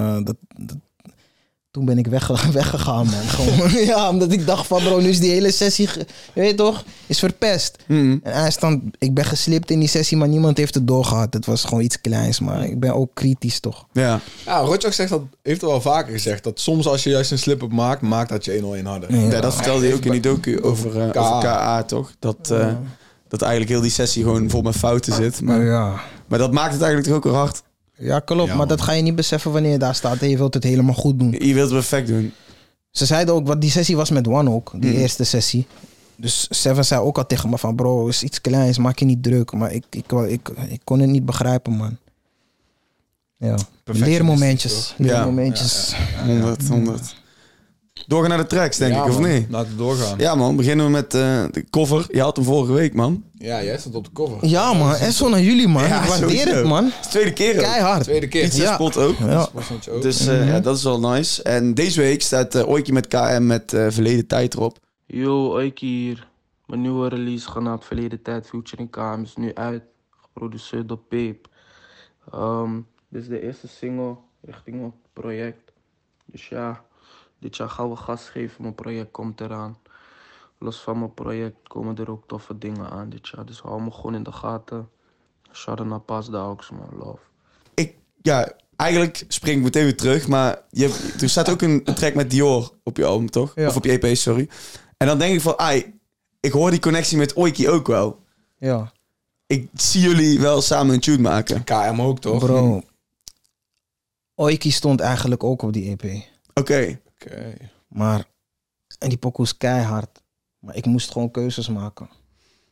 toen ben ik weggegaan, man. Gewoon, ja, omdat ik dacht van... Bro, nu is die hele sessie... Je weet toch? Is verpest. Mm-mm. En ik ben geslipt in die sessie, maar niemand heeft het doorgehad. Het was gewoon iets kleins, maar ik ben ook kritisch, toch? Ja. Ja, Rotjoch heeft het wel vaker gezegd. Dat soms als je juist een slip-up maakt dat je 101 harder. Ja, dat vertelde hij ook in die docu over KA, toch? Dat eigenlijk heel die sessie gewoon vol met fouten zit. Maar dat maakt het eigenlijk toch ook weer hard. Ja, klopt. Ja, maar dat ga je niet beseffen wanneer je daar staat en je wilt het helemaal goed doen. Je wilt het perfect doen. Ze zeiden ook, want die sessie was met One ook, die eerste sessie. Dus Seven zei ook al tegen me van, bro, is iets kleins, maak je niet druk. Maar ik kon het niet begrijpen, man. Ja, leermomentjes. Ja. Leermomentjes. 100. Doorgaan naar de tracks, denk ik, of man. niet? Laten we doorgaan. Ja, man. Beginnen we met de cover. Je had hem vorige week, man. Ja, jij stond op de cover. Ja, man. En zo naar jullie, man. Ja, ik waardeer sowieso. het, man. Het is de tweede keer ook. Keihard. Tweede keer. Pizza Ja. Spot ook. Ja. Dus ja, dat is wel nice. En deze week staat Oiki met KM met Verleden Tijd erop. Yo, Oiki hier. Mijn nieuwe release genaamd Verleden Tijd featuring KM is nu uit. Geproduceerd door Peep. Dit is de eerste single richting mijn project. Dus ja, dit jaar gaan we gas geven. Mijn project komt eraan. Los van mijn project komen er ook toffe dingen aan dit jaar. Dus hou me gewoon in de gaten. Shout-out naar Pas de Aux, man. Love. Eigenlijk spring ik meteen weer terug. Maar er staat ook een track met Dior op je album, toch? Ja. Of op je EP, sorry. En dan denk ik van, ik hoor die connectie met Oiki ook wel. Ja. Ik zie jullie wel samen een tune maken. KM ook, toch? Bro. Oiki stond eigenlijk ook op die EP. Oké. Oké. Maar... En die pokoe is keihard. Maar ik moest gewoon keuzes maken.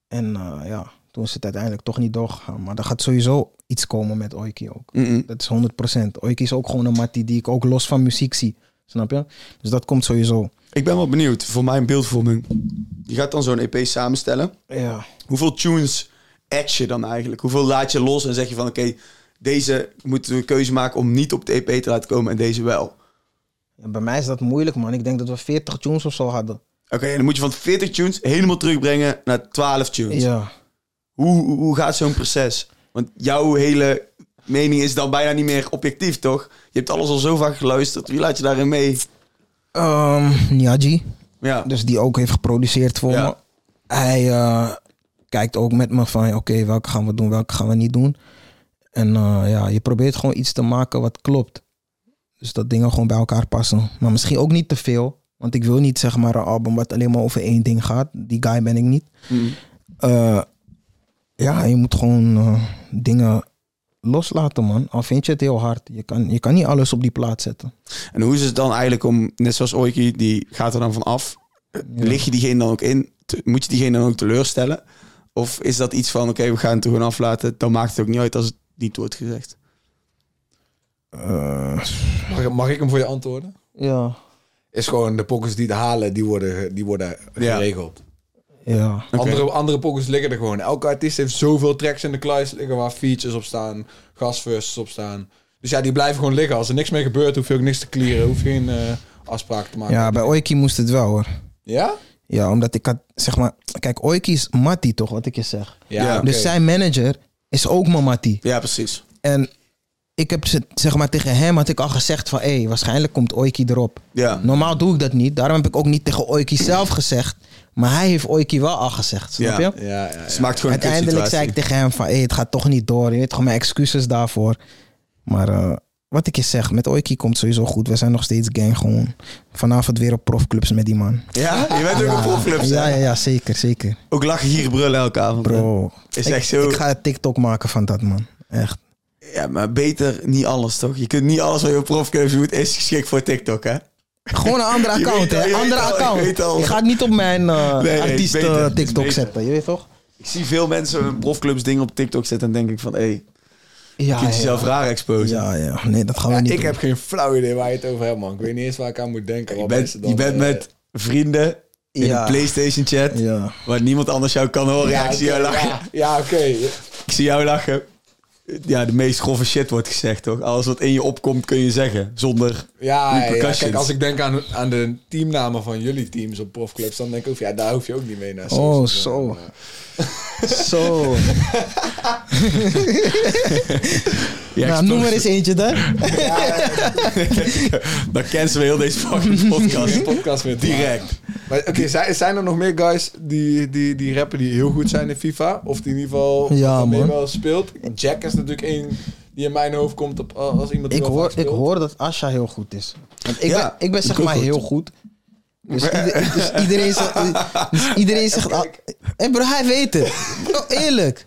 En ja, toen is het uiteindelijk toch niet doorgegaan. Maar er gaat sowieso iets komen met Oiki ook. Dat is 100%. Oiki is ook gewoon een mattie die ik ook los van muziek zie. Snap je? Dus dat komt sowieso. Ik ben wel benieuwd, voor mijn beeldvorming. Je gaat dan zo'n EP samenstellen. Ja. Hoeveel tunes edge je dan eigenlijk? Hoeveel laat je los en zeg je van oké, deze moeten we een keuze maken om niet op de EP te laten komen en deze wel? Ja, bij mij is dat moeilijk, man. Ik denk dat we 40 tunes of zo hadden. Oké, en dan moet je van 40 tunes helemaal terugbrengen naar 12 tunes. Ja. Hoe gaat zo'n proces? Want jouw hele mening is dan bijna niet meer objectief, toch? Je hebt alles al zo vaak geluisterd. Wie laat je daarin mee? Niaji. Ja. Dus die ook heeft geproduceerd voor Ja. me. Hij kijkt ook met me van, oké, welke gaan we doen, welke gaan we niet doen. En ja, je probeert gewoon iets te maken wat klopt. Dus dat dingen gewoon bij elkaar passen. Maar misschien ook niet te veel. Want ik wil niet zeg maar een album wat alleen maar over één ding gaat. Die guy ben ik niet. Ja, je moet gewoon dingen loslaten, man. Al vind je het heel hard. Je kan niet alles op die plaat zetten. En hoe is het dan eigenlijk om, net zoals Oiki, die gaat er dan van af. Lig je diegene dan ook in? Moet je diegene dan ook teleurstellen? Of is dat iets van, oké, we gaan het er gewoon aflaten. Dan maakt het ook niet uit als het niet wordt gezegd. Mag ik hem voor je antwoorden? Ja. Is gewoon de pokkers die het halen, die worden geregeld. Ja. Oké. Andere pokkers liggen er gewoon. Elke artiest heeft zoveel tracks in de kluis liggen waar features op staan, gastverses op staan. Dus ja, die blijven gewoon liggen. Als er niks mee gebeurt, hoef je ook niks te clearen. Hoef je geen afspraak te maken. Ja, bij Oiki moest het wel, hoor. Ja? Ja, omdat ik had, zeg maar... Kijk, Oiki is Mattie, toch, wat ik je zeg. Ja, oké. Dus zijn manager is ook mijn Mattie. Ja, precies. En ik heb, zeg maar, tegen hem had ik al gezegd van... waarschijnlijk komt Oiki erop. Ja. Normaal doe ik dat niet. Daarom heb ik ook niet tegen Oiki zelf gezegd. Maar hij heeft Oiki wel al gezegd, snap je? Ja. Het maakt gewoon een Uiteindelijk zei ik kutsituatie. tegen hem van... het gaat toch niet door. Je weet gewoon mijn excuses daarvoor. Maar wat ik je zeg, met Oiki komt sowieso goed. We zijn nog steeds gang gewoon. Vanavond weer op profclubs met die man. Ja, je bent ook op profclubs, hè? Ja, zeker. Ook lachen, hier brullen elke avond. hè? Bro, Is echt zo. ik ga een TikTok maken van dat, man. Echt. Ja, maar beter niet alles, toch? Je kunt niet alles wat je op profclubs doet, is geschikt voor TikTok, hè? Gewoon een andere Je account, weet al, hè? je Andere weet al, account. je weet al. Ik ga het niet op mijn nee, artiest beter, het is TikTok beter. zetten, je weet toch? Ik zie veel mensen hun profclubs dingen op TikTok zetten en denk ik van, Ja, je kunt jezelf raar exposen. Ja, nee, dat gaan we niet Ik doen. heb geen flauw idee waar je het over hebt, man. Ik weet niet eens waar ik aan moet denken. Je bent met vrienden in Ja. een PlayStation chat, Ja. waar niemand anders jou kan horen. Ja, ik zie jou lachen. Ja, oké. Ik zie jou lachen. Ja, de meest grove shit wordt gezegd, toch? Alles wat in je opkomt kun je zeggen, zonder Ja, repercussions. kijk, als ik denk aan de teamnamen van jullie teams op profclubs, dan denk ik ook, ja, daar hoef je ook niet mee naar. Oh, zo. Zo. Ja, Nou, noem maar eens eentje dan. Dan cancelen we heel deze fucking podcast. podcast met Direct. Maar oké, zijn er nog meer guys die rappen die heel goed zijn in FIFA? Of die in ieder geval Ja, waarmee je man. wel speelt? Jack is natuurlijk één die in mijn hoofd komt op, als iemand die wel vaak Ik speelt. hoor dat Asha heel goed is. Want Ja, ik ben zeg ik ook maar goed. heel goed. Dus iedereen zegt... Hé bro, hij weet het. Bro, eerlijk.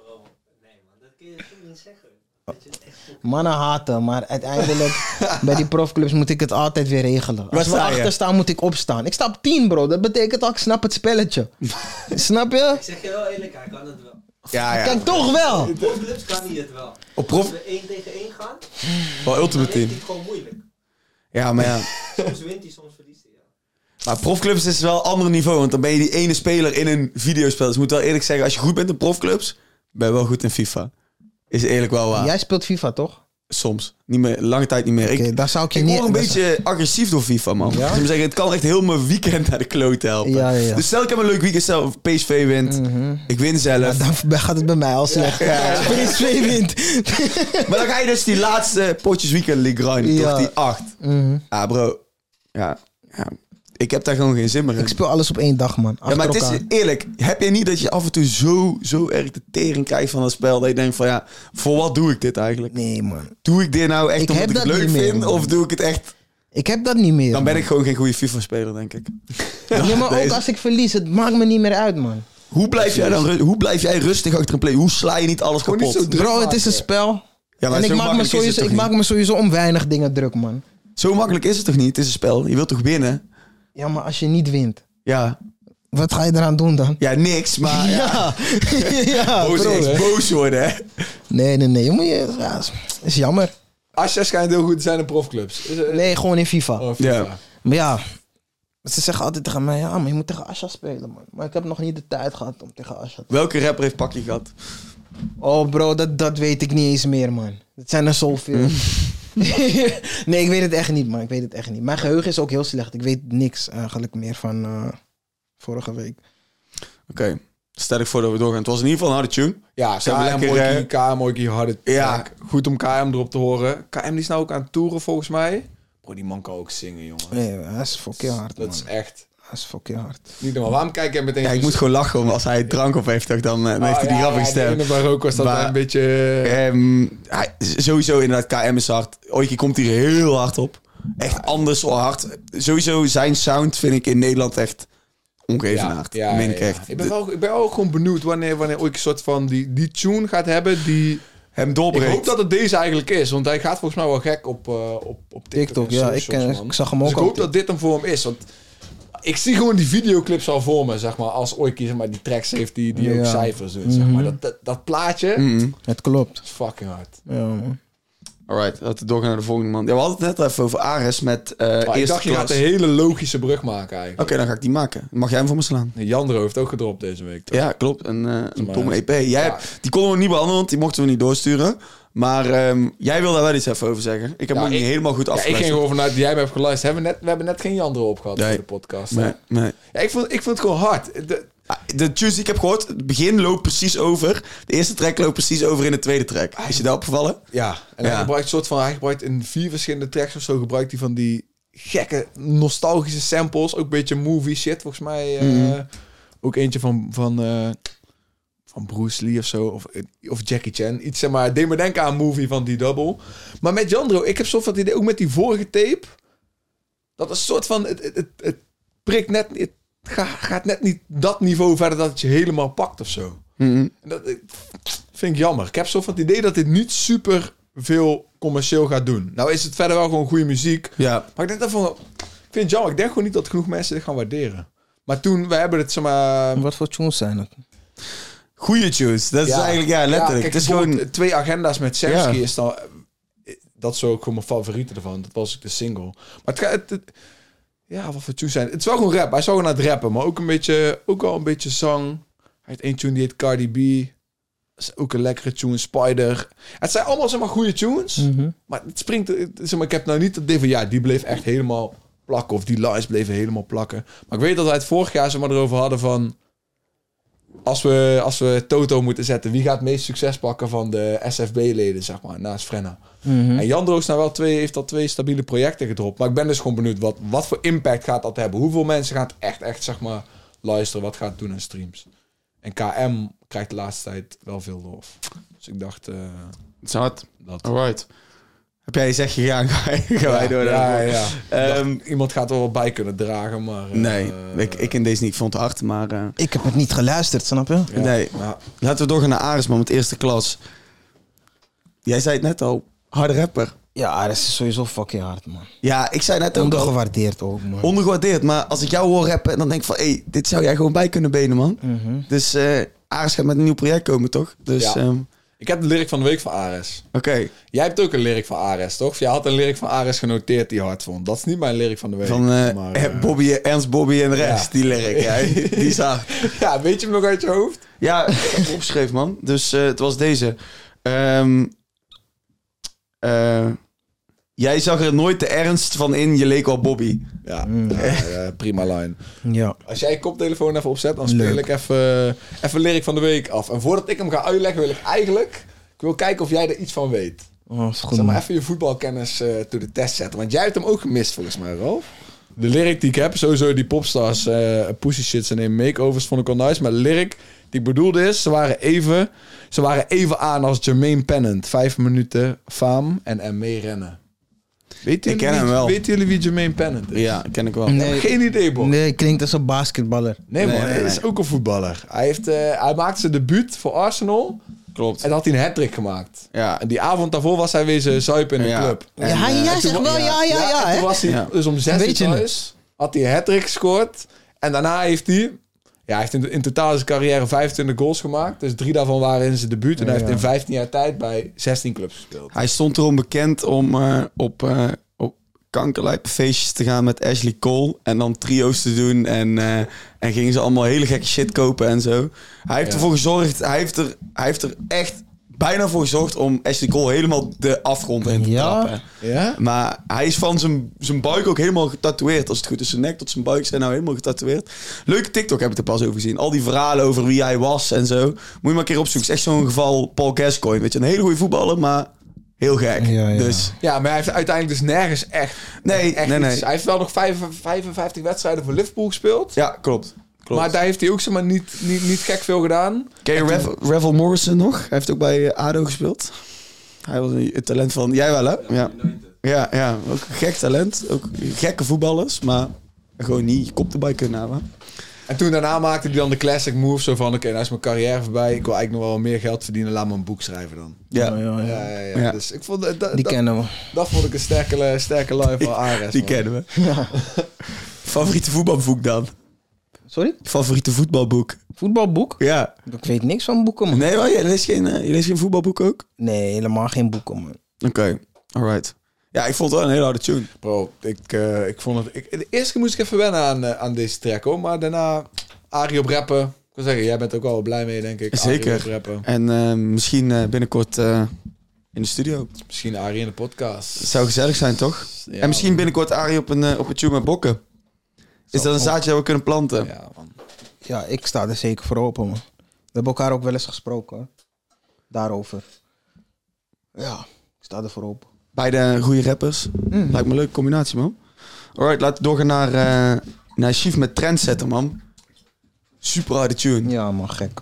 Mannen haten, maar uiteindelijk bij die profclubs moet ik het altijd weer regelen. Als we sta je? achter staan, moet ik opstaan. Ik sta op 10, bro. Dat betekent al, ik snap het spelletje. Snap je? Ik zeg je wel eerlijk, hij kan het wel. Ja. Kijk, toch wel. Op profclubs kan hij het wel. Op prof... Als we 1 tegen 1 gaan, Wel dan ultimate heeft team. hij het gewoon moeilijk. Ja, maar ja. Soms wint hij, soms verliest hij. Ja. Maar profclubs is wel een ander niveau. Want dan ben je die ene speler in een videospel. Dus ik moet wel eerlijk zeggen, als je goed bent in profclubs, ben je wel goed in FIFA. Is eerlijk wel waar. Jij speelt FIFA, toch? Soms. Niet meer, lange tijd niet meer. Oké, daar zou ik je Ik niet... word een daar beetje agressief door FIFA, man. Ja? Ik moet zeggen, het kan echt heel mijn weekend naar de kloot helpen. Ja. Dus stel ik heb een leuk weekend, stel PSV wint. Ik win zelf. Ja, dan gaat het bij mij al slecht. PSV wint. Maar dan ga je dus die laatste potjes weekend League grinden, Ja. toch? Die 8. Ah, bro. Ja. Ik heb daar gewoon geen zin meer in. Ik speel alles op één dag, man. Ja, maar het Achter is elkaar. eerlijk. Heb je niet dat je af en toe zo erg de tering krijgt van een spel, dat je denkt van ja, voor wat doe ik dit eigenlijk? Nee, man. Doe ik dit nou echt Ik omdat heb ik het dat leuk niet meer, vind? man. Of doe ik het echt... Ik heb dat niet meer. Dan ben man. ik gewoon geen goede FIFA-speler, denk ik. Ja, maar ook Deze- als ik verlies, het maakt me niet meer uit, man. Hoe blijf jij rustig achter een play? Hoe sla je niet alles Gewoon niet kapot? zo druk Bro, het is maken. een spel. Ja, maar En ik zo maak, me makkelijk is het sowieso, toch ik niet? maak me sowieso om weinig dingen druk, man. Zo makkelijk is het toch niet? Het is een spel. Je wilt toch winnen? Ja, maar als je niet wint. Ja. Wat ga je eraan doen dan? Ja, niks, maar ja. ja Boos, bro. echt boos worden, hè? Nee. Je moet je... Ja, is jammer. Asja schijnt heel goed te zijn in profclubs. Nee, gewoon in FIFA. Oh, FIFA. Ja. Maar ja, ze zeggen altijd tegen mij... Ja, maar je moet tegen Asja spelen, man. Maar ik heb nog niet de tijd gehad om tegen Asja te... Welke rapper heeft Pakkie gehad? Oh bro, dat weet ik niet eens meer, man. Het zijn er zoveel. Nee, ik weet het echt niet, man. Ik weet het echt niet. Mijn geheugen is ook heel slecht. Ik weet niks eigenlijk meer van vorige week. Oké. Stel ik voor dat we doorgaan. Het was in ieder geval een harde tune. Ja, Ze hebben lekker, lekker KM, Oikie, harde Ja. track. Goed om KM erop te horen. KM die is nou ook aan het toeren volgens mij. Bro, die man kan ook zingen, jongen. Nee, hij is fucking hard, man. Dat is echt Hij is fucking hard. niet normaal. Waarom kijk je meteen... Ja, ik moet gewoon lachen, want als hij drank op heeft, dan heeft hij die grappige stem. De ene ook was dat Maar- een beetje... Sowieso inderdaad, KM is hard. Oikie komt hier heel hard op. Echt anders zo hard. Sowieso zijn sound vind ik in Nederland echt ongeëvenaard. Ja, meen ik ja. echt. Ik ben ook gewoon benieuwd wanneer Oikie een soort van die tune gaat hebben die... Hem Ik doorbreekt. hoop dat het deze eigenlijk is, want hij gaat volgens mij wel gek op TikTok, en ja. socials, man. Ik zag hem Dus ook ik al. hoop dat dit hem voor hem is, want ik zie gewoon die videoclips al voor me, zeg maar, als Oikie zeg maar, die tracks heeft die ook Ja. cijfers doet, zeg maar. Dat plaatje Mm. Het klopt. is fucking hard. Ja, man. Alright, laten we doorgaan naar de volgende man. Ja, we hadden het net even over Ares met Maar ik eerste dacht, je gaat klas. een hele logische brug maken Oké, eigenlijk. dan ga ik die maken. Mag jij hem voor me slaan? Jandro heeft ook gedropt deze week, toch? Ja, klopt. Een Maar- domme EP. Jij hebt, die konden we niet behandelen, want die mochten we niet doorsturen. Maar jij wil daar wel iets even over zeggen. Ik heb hem ook niet helemaal goed Ja, ik afgeluisterd. ging gewoon vanuit, jij me hebt geluisterd. We hebben net geen Jandro opgehad Nee. voor de podcast. hè? Nee. Ja, ik vond het gewoon hard. De tunes die ik heb gehoord, het begin loopt precies over. De eerste track loopt precies over in de tweede track. Is je daar opgevallen? Ja, en Ja. hij gebruikt in 4 verschillende tracks of zo, gebruikt hij van die gekke nostalgische samples, ook een beetje movie shit volgens mij. Ook eentje van Bruce Lee of zo, of Jackie Chan. Iets, zeg maar, deed me denken aan een movie van die double. Maar met Jandro, ik heb zo van het idee, ook met die vorige tape, dat een soort van, het prikt net, het gaat net niet dat niveau verder dat het je helemaal pakt of zo. En dat vind ik jammer. Ik heb zo van het idee dat dit niet super veel commercieel gaat doen. Nou is het verder wel gewoon goede muziek. Ja. Maar ik denk dat van, ik vind het jammer. Ik denk gewoon niet dat genoeg mensen dit gaan waarderen. Maar toen, we hebben het, zeg maar... Wat voor tunes zijn het? Goeie tunes. Dat is eigenlijk, ja, letterlijk. Kijk, het is gewoon... 2 agenda's met Semsky Ja. is dan... Dat is ook gewoon mijn favoriete ervan. Dat was ook de single. Maar het gaat... Ja, wat voor tunes zijn het? Het is wel gewoon rap. Hij is wel gewoon aan het rappen. Maar ook wel een beetje zang. Hij heeft 1 tune die heet Cardi B. Dat is ook een lekkere tune. Spider. Het zijn allemaal, zeg maar, goede tunes. Maar het springt... Zeg maar, ik heb nou niet het idee van... Ja, die bleef echt helemaal plakken. Of die lines bleven helemaal plakken. Maar ik weet dat wij het vorig jaar, zeg maar, erover hadden van... Als we Toto moeten zetten, wie gaat het meest succes pakken van de SFB-leden, zeg maar, naast Frenna? En Jandro is nou wel heeft al 2 stabiele projecten gedropt. Maar ik ben dus gewoon benieuwd, wat voor impact gaat dat hebben? Hoeveel mensen gaan het echt, zeg maar, luisteren? Wat gaat het doen aan streams? En KM krijgt de laatste tijd wel veel lof. Dus ik dacht... Het is hard. dat... Alright. Heb jij je zegje gegaan? Gaan wij door? Ja. Ehm, Iemand gaat er wel bij kunnen dragen, maar... nee, ik in deze niet. Ik vond het hard, maar... Ik heb het niet geluisterd, snap je? ja. Nee. Ja. Laten we doorgaan naar Ares, man, met eerste klas. Jij zei het net al, harde rapper. Ja, dat is sowieso fucking hard, man. Ja, ik zei net ook al, Ondergewaardeerd ook, man. ondergewaardeerd. Maar als ik jou hoor rappen, dan denk ik van... Hé, dit zou jij gewoon bij kunnen benen, man. Dus Ares gaat met een nieuw project komen, toch? Dus, Ja. Ik heb de lyric van de week van Ares. oké. Jij hebt ook een lyric van Ares, toch? Jij had een lyric van Ares genoteerd die je hard vond. Dat is niet mijn lyric van de week. Van maar, Bobby, Ernst, Bobby en de rest, Ja. die lyric. Ja, die is hard. ja, weet je hem nog uit je hoofd? Ja, ik heb hem opgeschreven, man. Dus het was deze. Jij zag er nooit de ernst van in, je leek wel Bobby. Ja, prima line. Ja. Als jij je koptelefoon even opzet, dan speel Leuk. ik even lyric van de week af. En voordat ik hem ga uitleggen, wil ik eigenlijk... Ik wil kijken of jij er iets van weet. Oh, is goed, Zeg maar man. even je voetbalkennis to de test zetten. Want jij hebt hem ook gemist, volgens mij, Ralf. De lyric die ik heb, sowieso die popstars, Pussy Shits en makeovers, vond ik wel nice. Maar de lyric die ik bedoelde is, ze waren even aan als Jermaine Pennant. 5 minuten faam en ermee rennen. Ik ken hem wel. Weten jullie wie Jermaine Pennant is? Ja, ken ik wel. Nee. Geen idee, bro. Nee, klinkt als een basketballer. Nee, man. Nee. Hij is ook een voetballer. Hij maakte zijn debuut voor Arsenal. Klopt. En dan had hij een hat-trick gemaakt. Ja. En die avond daarvoor was hij wezen zuipen in de Ja. club. En, Ja, jij En zegt toen- wel ja, en hè? toen was hij Ja. dus om 6 Weet je uur thuis. Had hij een hat-trick gescoord. En daarna heeft hij Ja, hij heeft in totaal zijn carrière 25 goals gemaakt. Dus 3 daarvan waren in zijn debuut. En hij heeft in 15 jaar tijd bij 16 clubs gespeeld. Hij stond erom bekend om op kankerlijpenfeestjes te gaan met Ashley Cole. En dan trio's te doen. En gingen ze allemaal hele gekke shit kopen en zo. Hij heeft ervoor gezorgd. Hij heeft er echt bijna voor gezorgd om Ashley Cole helemaal de afgrond in te trappen. Ja? Maar hij is van zijn buik ook helemaal getatoeëerd. Als het goed is, zijn nek tot zijn buik zijn nou helemaal getatoeëerd. Leuke TikTok heb ik er pas over gezien. Al die verhalen over wie hij was en zo. Moet je maar een keer opzoeken. Het is echt zo'n geval Paul Gascoigne. Weet je, een hele goede voetballer, maar heel gek. Ja. Dus Ja, maar hij heeft uiteindelijk dus nergens echt... nee. Hij heeft wel nog 55 wedstrijden voor Liverpool gespeeld. Ja, klopt. Maar daar heeft hij ook zeg maar niet gek veel gedaan. Ken je Revel Morrison nog? Hij heeft ook bij ADO gespeeld. Hij was een talent van... Jij wel, hè? Ja. Ook een gek talent. Ook gekke voetballers, maar gewoon niet je kop erbij kunnen hebben. En toen daarna maakte hij dan de classic move. Zo van, oké, nou is mijn carrière voorbij. Ik wil eigenlijk nog wel meer geld verdienen. Laat me een boek schrijven dan. Ja. Ja. Dus ik vond... Die kennen we. Dat vond ik een sterke live van Ares. Die man. kennen we. Ja. Favoriete voetbalboek dan? Sorry? Favoriete voetbalboek? Voetbalboek? Ja. Ik weet niks van boeken, man. Nee, maar je leest geen voetbalboek ook? Nee, helemaal geen boeken, man. Oké, alright. Ja, ik vond het wel een hele harde tune. Bro, ik vond het... de eerste keer moest ik even wennen aan deze track, hoor. Maar daarna Arie op rappen. Ik wil zeggen, jij bent ook wel blij mee, denk ik. Zeker. Arie op rappen. En misschien binnenkort in de studio. Misschien Arie in de podcast. Dat zou gezellig zijn, toch? Ja, en misschien binnenkort Arie op een tune met bokken. Is dat een zaadje dat we kunnen planten? Ja, man. Ja, ik sta er zeker voor open, man. We hebben elkaar ook wel eens gesproken, hoor. Daarover. Ja, ik sta er voor open. Beide goede rappers. Lijkt me een leuke combinatie, man. Alright, laten we doorgaan naar Chief met Trendsetter, man. Super harde tune. Ja, man, gek.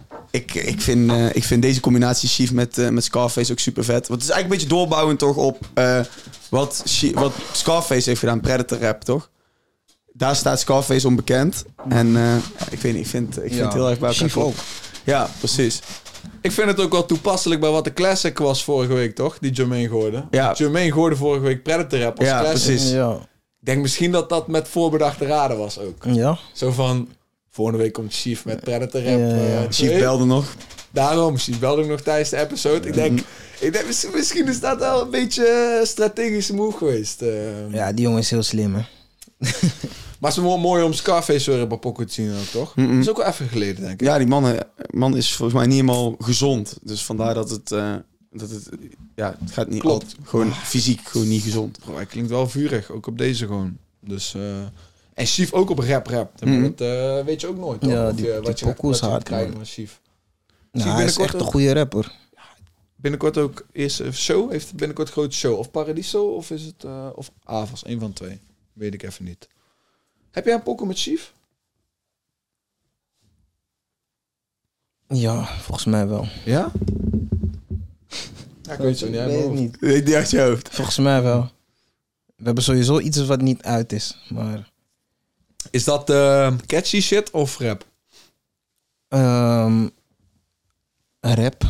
Ik vind deze combinatie Chief met Scarface ook super vet. Want het is eigenlijk een beetje doorbouwend toch op wat Scarface heeft gedaan. Predator rap, toch? Daar staat Scarface onbekend. En ik vind het heel erg bij elkaar. Chief ook. Ja, precies. Ik vind het ook wel toepasselijk bij wat de classic was vorige week, toch? Die Jermaine gooide. Ja. Jermaine gooide vorige week Predator rap als Ja, classic. precies. Ja. Ik denk misschien dat dat met voorbedachte raden was ook. Ja? Zo van, volgende week komt Chief met Predator rap. Ja. Chief belde nog. Daarom, Chief belde ook nog tijdens de episode. Ik denk misschien is dat wel een beetje een strategische move geweest. Ja, die jongen is heel slim, hè. Maar het is wel mooi om Scarface weer op pocket te zien ook, toch? Dat is ook wel even geleden, denk ik. Ja, die man is volgens mij niet helemaal gezond. Dus vandaar dat het gaat niet Klopt. altijd. Gewoon fysiek gewoon niet gezond. Bro, hij klinkt wel vurig, ook op deze gewoon. Dus, en Chief ook op rap. Dat weet je ook nooit, toch? Ja, Of die wat je pokoe is gaat hard, krijgen man. van Chief. Nou, hij is echt een goede rapper. Binnenkort ook eerst een show. Heeft binnenkort een grote show. Of Paradiso, of is het of Avas. Een van twee. Weet ik even niet. Heb jij een pokoe met Chief? Ja, volgens mij wel. Ja? Ja, ik weet het zo niet. Ik uit weet mijn het hoofd. niet. Weet niet uit je hoofd. Volgens mij wel. We hebben sowieso iets wat niet uit is, maar... Is dat catchy shit of rap? Rap.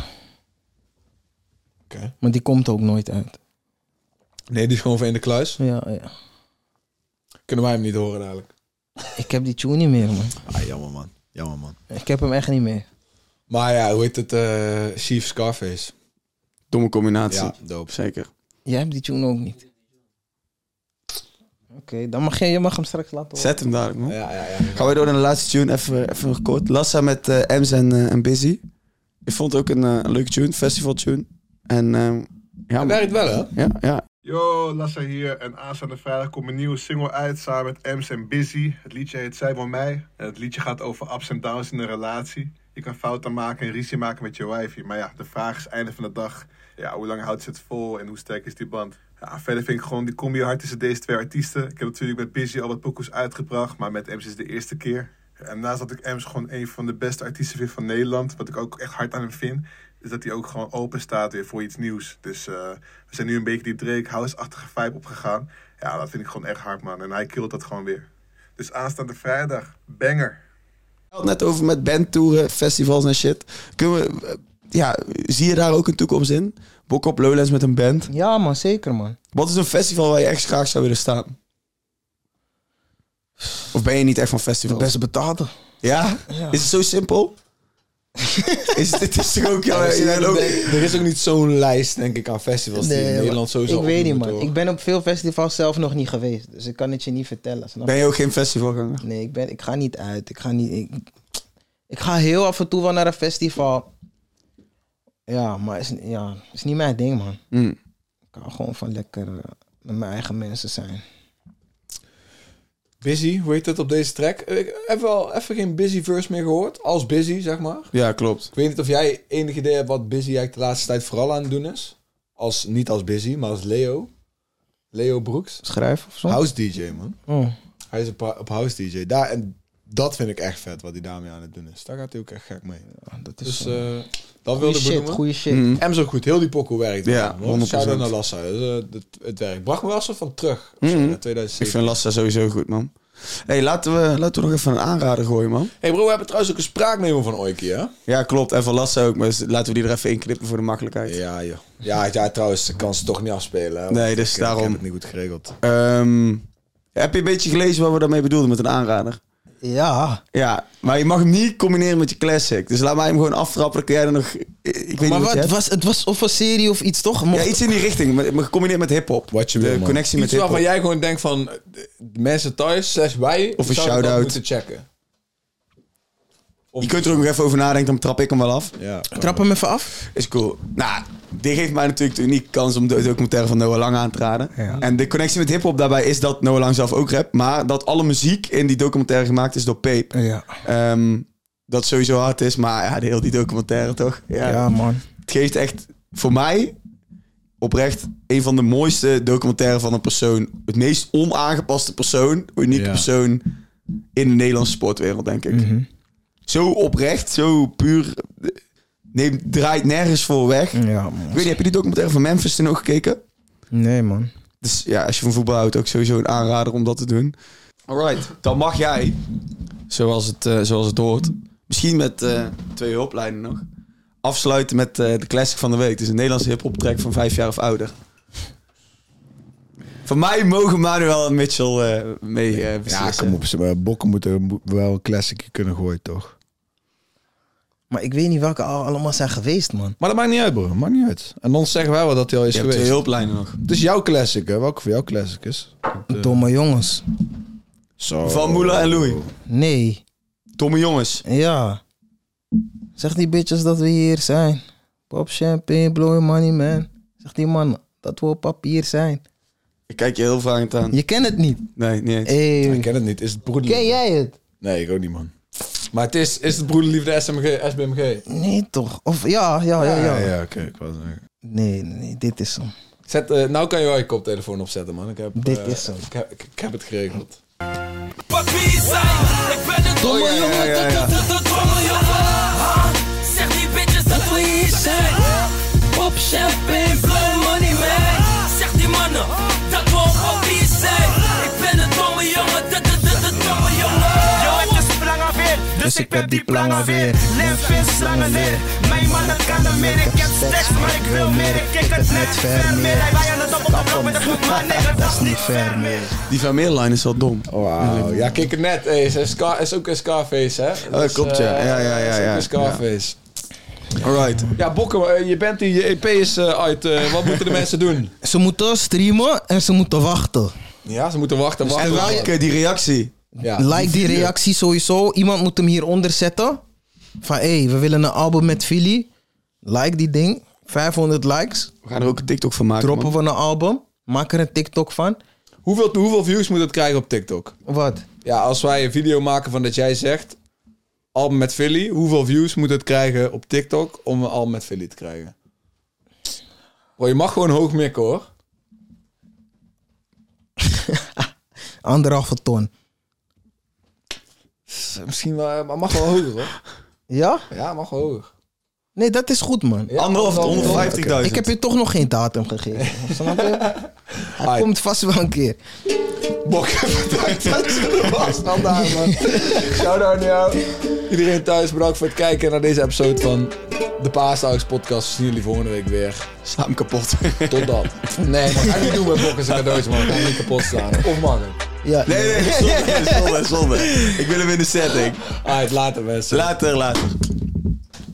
Oké. Maar die komt ook nooit uit. Nee, die is gewoon van in de kluis. Ja. Kunnen wij hem niet horen dadelijk. Ik heb die tune niet meer, man. Ah, jammer man. Ik heb hem echt niet meer. Maar ja, hoe heet het? Chief Scarface. Domme combinatie. Ja, dope. Zeker. Jij hebt die tune ook niet. Oké, dan mag je mag hem straks laten horen. Zet hem dadelijk, man. Ja. Gaan we door naar de laatste tune. Even nog kort. Lassa met Ems en Busy. Ik vond het ook een leuke tune. Festival tune. En ja, Het werkt wel, hè? Ja. Yo, Lassa hier en aanstaande vrijdag komt een nieuwe single uit samen met Ems en Busy. Het liedje heet Zij van Mij. En het liedje gaat over ups en downs in een relatie. Je kan fouten maken en ruzie maken met je wifey. Maar ja, de vraag is einde van de dag, ja, hoe lang houdt ze het vol en hoe sterk is die band? Ja, verder vind ik gewoon die combi hard tussen deze twee artiesten. Ik heb natuurlijk met Busy al wat pokoes uitgebracht, maar met Ems is het de eerste keer. En naast dat ik Ems gewoon een van de beste artiesten vind van Nederland, wat ik ook echt hard aan hem vind, is dat hij ook gewoon open staat weer voor iets nieuws. Dus we zijn nu een beetje die Drake House-achtige vibe opgegaan. Ja, dat vind ik gewoon echt hard, man. En hij killt dat gewoon weer. Dus aanstaande vrijdag, banger. We hadden het net over met bandtouren, festivals en shit. Zie je daar ook een toekomst in? Bok op Lowlands met een band. Ja, man, zeker, man. Wat is een festival waar je echt graag zou willen staan? Of ben je niet echt van De festivals? best betaalde. Ja? Is het zo simpel? Het is toch ook... Er is ook niet zo'n lijst, denk ik, aan festivals die in Nederland sowieso ik weet niet, opnoemen, man. toch? Ik ben op veel festivals zelf nog niet geweest. Dus ik kan het je niet vertellen. Snap Ben je ook geen festivalganger? Nee, ik ga niet uit. Ik ga heel af en toe wel naar een festival. Ja, maar is niet mijn ding, man. Mm. Ik kan gewoon van lekker met mijn eigen mensen zijn. Busy, hoe heet het op deze track? Ik heb wel even geen Busy verse meer gehoord. Als Busy, zeg maar. Ja, klopt. Ik weet niet of jij enig idee hebt wat Busy eigenlijk de laatste tijd vooral aan het doen is. Niet als Busy, maar als Leo. Leo Broeks. Schrijf of zo? House DJ, man. Oh. Hij is op House DJ. En dat vind ik echt vet, wat hij daarmee aan het doen is. Daar gaat hij ook echt gek mee. Ja, dat is Dus dat goeie wilde ik shit, benoemen. goeie shit. Mm. En zo goed, heel die pokoe werkt. Ja, 100%. Shout-out naar Lassa. Dus, het werkt. Bracht me wel zo van terug. Mhm. 2007. Ik vind Lassa sowieso goed, man. Hey, laten we nog even een aanrader gooien, man. Hey bro, we hebben trouwens ook een spraakmemo van Oiki, hè? Ja, klopt. En van Lassa ook. Maar laten we die er even in knippen voor de makkelijkheid. Ja, joh. Ja, trouwens, ik kan ze toch niet afspelen. Hè? Nee, dus Ik daarom. heb het niet goed geregeld. Heb je een beetje gelezen wat we daarmee bedoelden met een aanrader? Ja. Ja, maar je mag hem niet combineren met je classic. Dus laat mij hem gewoon aftrappen. Dan kun jij er nog... Ik weet Maar niet het was of een serie of iets, toch? Ja, iets in die richting. Maar gecombineerd met hiphop. Wat je De wil, man. connectie met Iets waarvan hiphop. jij gewoon denkt van... de mensen thuis, wij... Of een zouden dat shout-out. moeten checken. Je kunt er ook nog even over nadenken. Dan trap ik hem wel af. Ja. Trap hem even af. Is cool. Nou, dit geeft mij natuurlijk de unieke kans om de documentaire van Noah Lang aan te raden. Ja. En de connectie met hiphop daarbij is dat Noah Lang zelf ook rapt. Maar dat alle muziek in die documentaire gemaakt is door Peep. Ja. Dat sowieso hard is. Maar ja, heel die documentaire toch? Ja, man. Het geeft echt voor mij oprecht een van de mooiste documentaire van een persoon. Het meest onaangepaste persoon. Unieke Ja. persoon in de Nederlandse sportwereld, denk ik. Mhm. Zo oprecht, zo puur. Draait nergens voor weg. Ja, Ik man. weet niet, heb je die documentaire van Memphis toen ook gekeken? Nee, man. Dus ja, als je van voetbal houdt, ook sowieso een aanrader om dat te doen. Alright, dan mag jij, zoals het hoort, misschien met 2 hulplijnen nog, afsluiten met de classic van de week. Het is een Nederlandse hip-hop track van 5 jaar of ouder. Van mij mogen Manuel en Mitchell mee Ja, beslissen. kom op. Bokken moeten wel een classic kunnen gooien, toch? Maar ik weet niet welke allemaal zijn geweest, man. Maar dat maakt niet uit, bro. Maakt niet uit. En dan zeggen wij wel dat hij al is Je hebt 2 geweest. hulplijnen nog. Het is jouw classic, hè? Welke voor jouw classic is? Domme jongens. Zo. Van Moela en Louis. Nee. Domme jongens. Ja. Zeg die bitches dat we hier zijn. Pop champagne, blow your money, man. Zeg die man dat we op papier zijn. Ik kijk je heel vragend aan. Je kent het niet. Nee, niet eens. Hey. Ik ken het niet. Is het broederliefde? Ken jij het? Nee, ik ook niet, man. Maar is het broederliefde SBMG? Nee, toch? Of ja. Ja, oké. Ik wou zeggen. Nee, dit is hem. Nou kan je wel je koptelefoon opzetten, man. Dit is hem. Ik heb het geregeld. Papier zijn, ik ben een domme jongen, de domme jongen. Zeg die bitches dat we hier zijn. Pop champagne, blow money man. Zeg die mannen dat we op papier zijn. Ik ben een domme jongen, de domme jongen. Yo, het is plangen weer, dus ik heb die plangen weer. Leef in slangen leer, mijn mannen kan er meer. Ik heb stacks, maar ik wil meer. Ik kijk het net ver meer. Hij wij aan het op de blok met de groep, maar nee, dat is niet ver meer. Die Van Meerlijn is wel dom. Wauw. Ja, kijk het net. Hey, is ook een Scarface, hè? dat klopt, ja. Ja. Is ook een Scarface. Alright. Ja, Bokken, je bent die EP is uit. Wat moeten de mensen doen? Ze moeten streamen en ze moeten wachten. Ja, ze moeten wachten. En welke die reactie? Ja. Like die reactie sowieso. Iemand moet hem hieronder zetten. Van hé, we willen een album met Philly. Like die ding. 500 likes. We gaan er ook een TikTok van maken. Droppen man. we een album. Maak er een TikTok van. Hoeveel views moet het krijgen op TikTok? Wat? Ja, als wij een video maken van dat jij zegt... album met Philly. Hoeveel views moet het krijgen op TikTok om een album met Philly te krijgen? Bro, je mag gewoon hoog mikken, hoor. 1,5 ton. Misschien wel, maar mag wel hoger, hoor. Ja? Ja, mag wel hoger. Nee, dat is goed, man. Ja, 150.000. Ik heb je toch nog geen datum gegeven. Snap je? Hij komt vast wel een keer. Bok, bedankt dat je er was. Standaard, man. Shout-out naar jou. Iedereen thuis, bedankt voor het kijken naar deze episode van de Paasdags podcast. We zien jullie volgende week weer. Sla hem kapot. Tot dan. Nee, man. Ga niet doen met Bokken zijn cadeautje, man. Ga hem niet kapot slaan. Of mag het? Ja. Nee, zonder. Ik wil hem in de setting. Alright, later mensen. Later.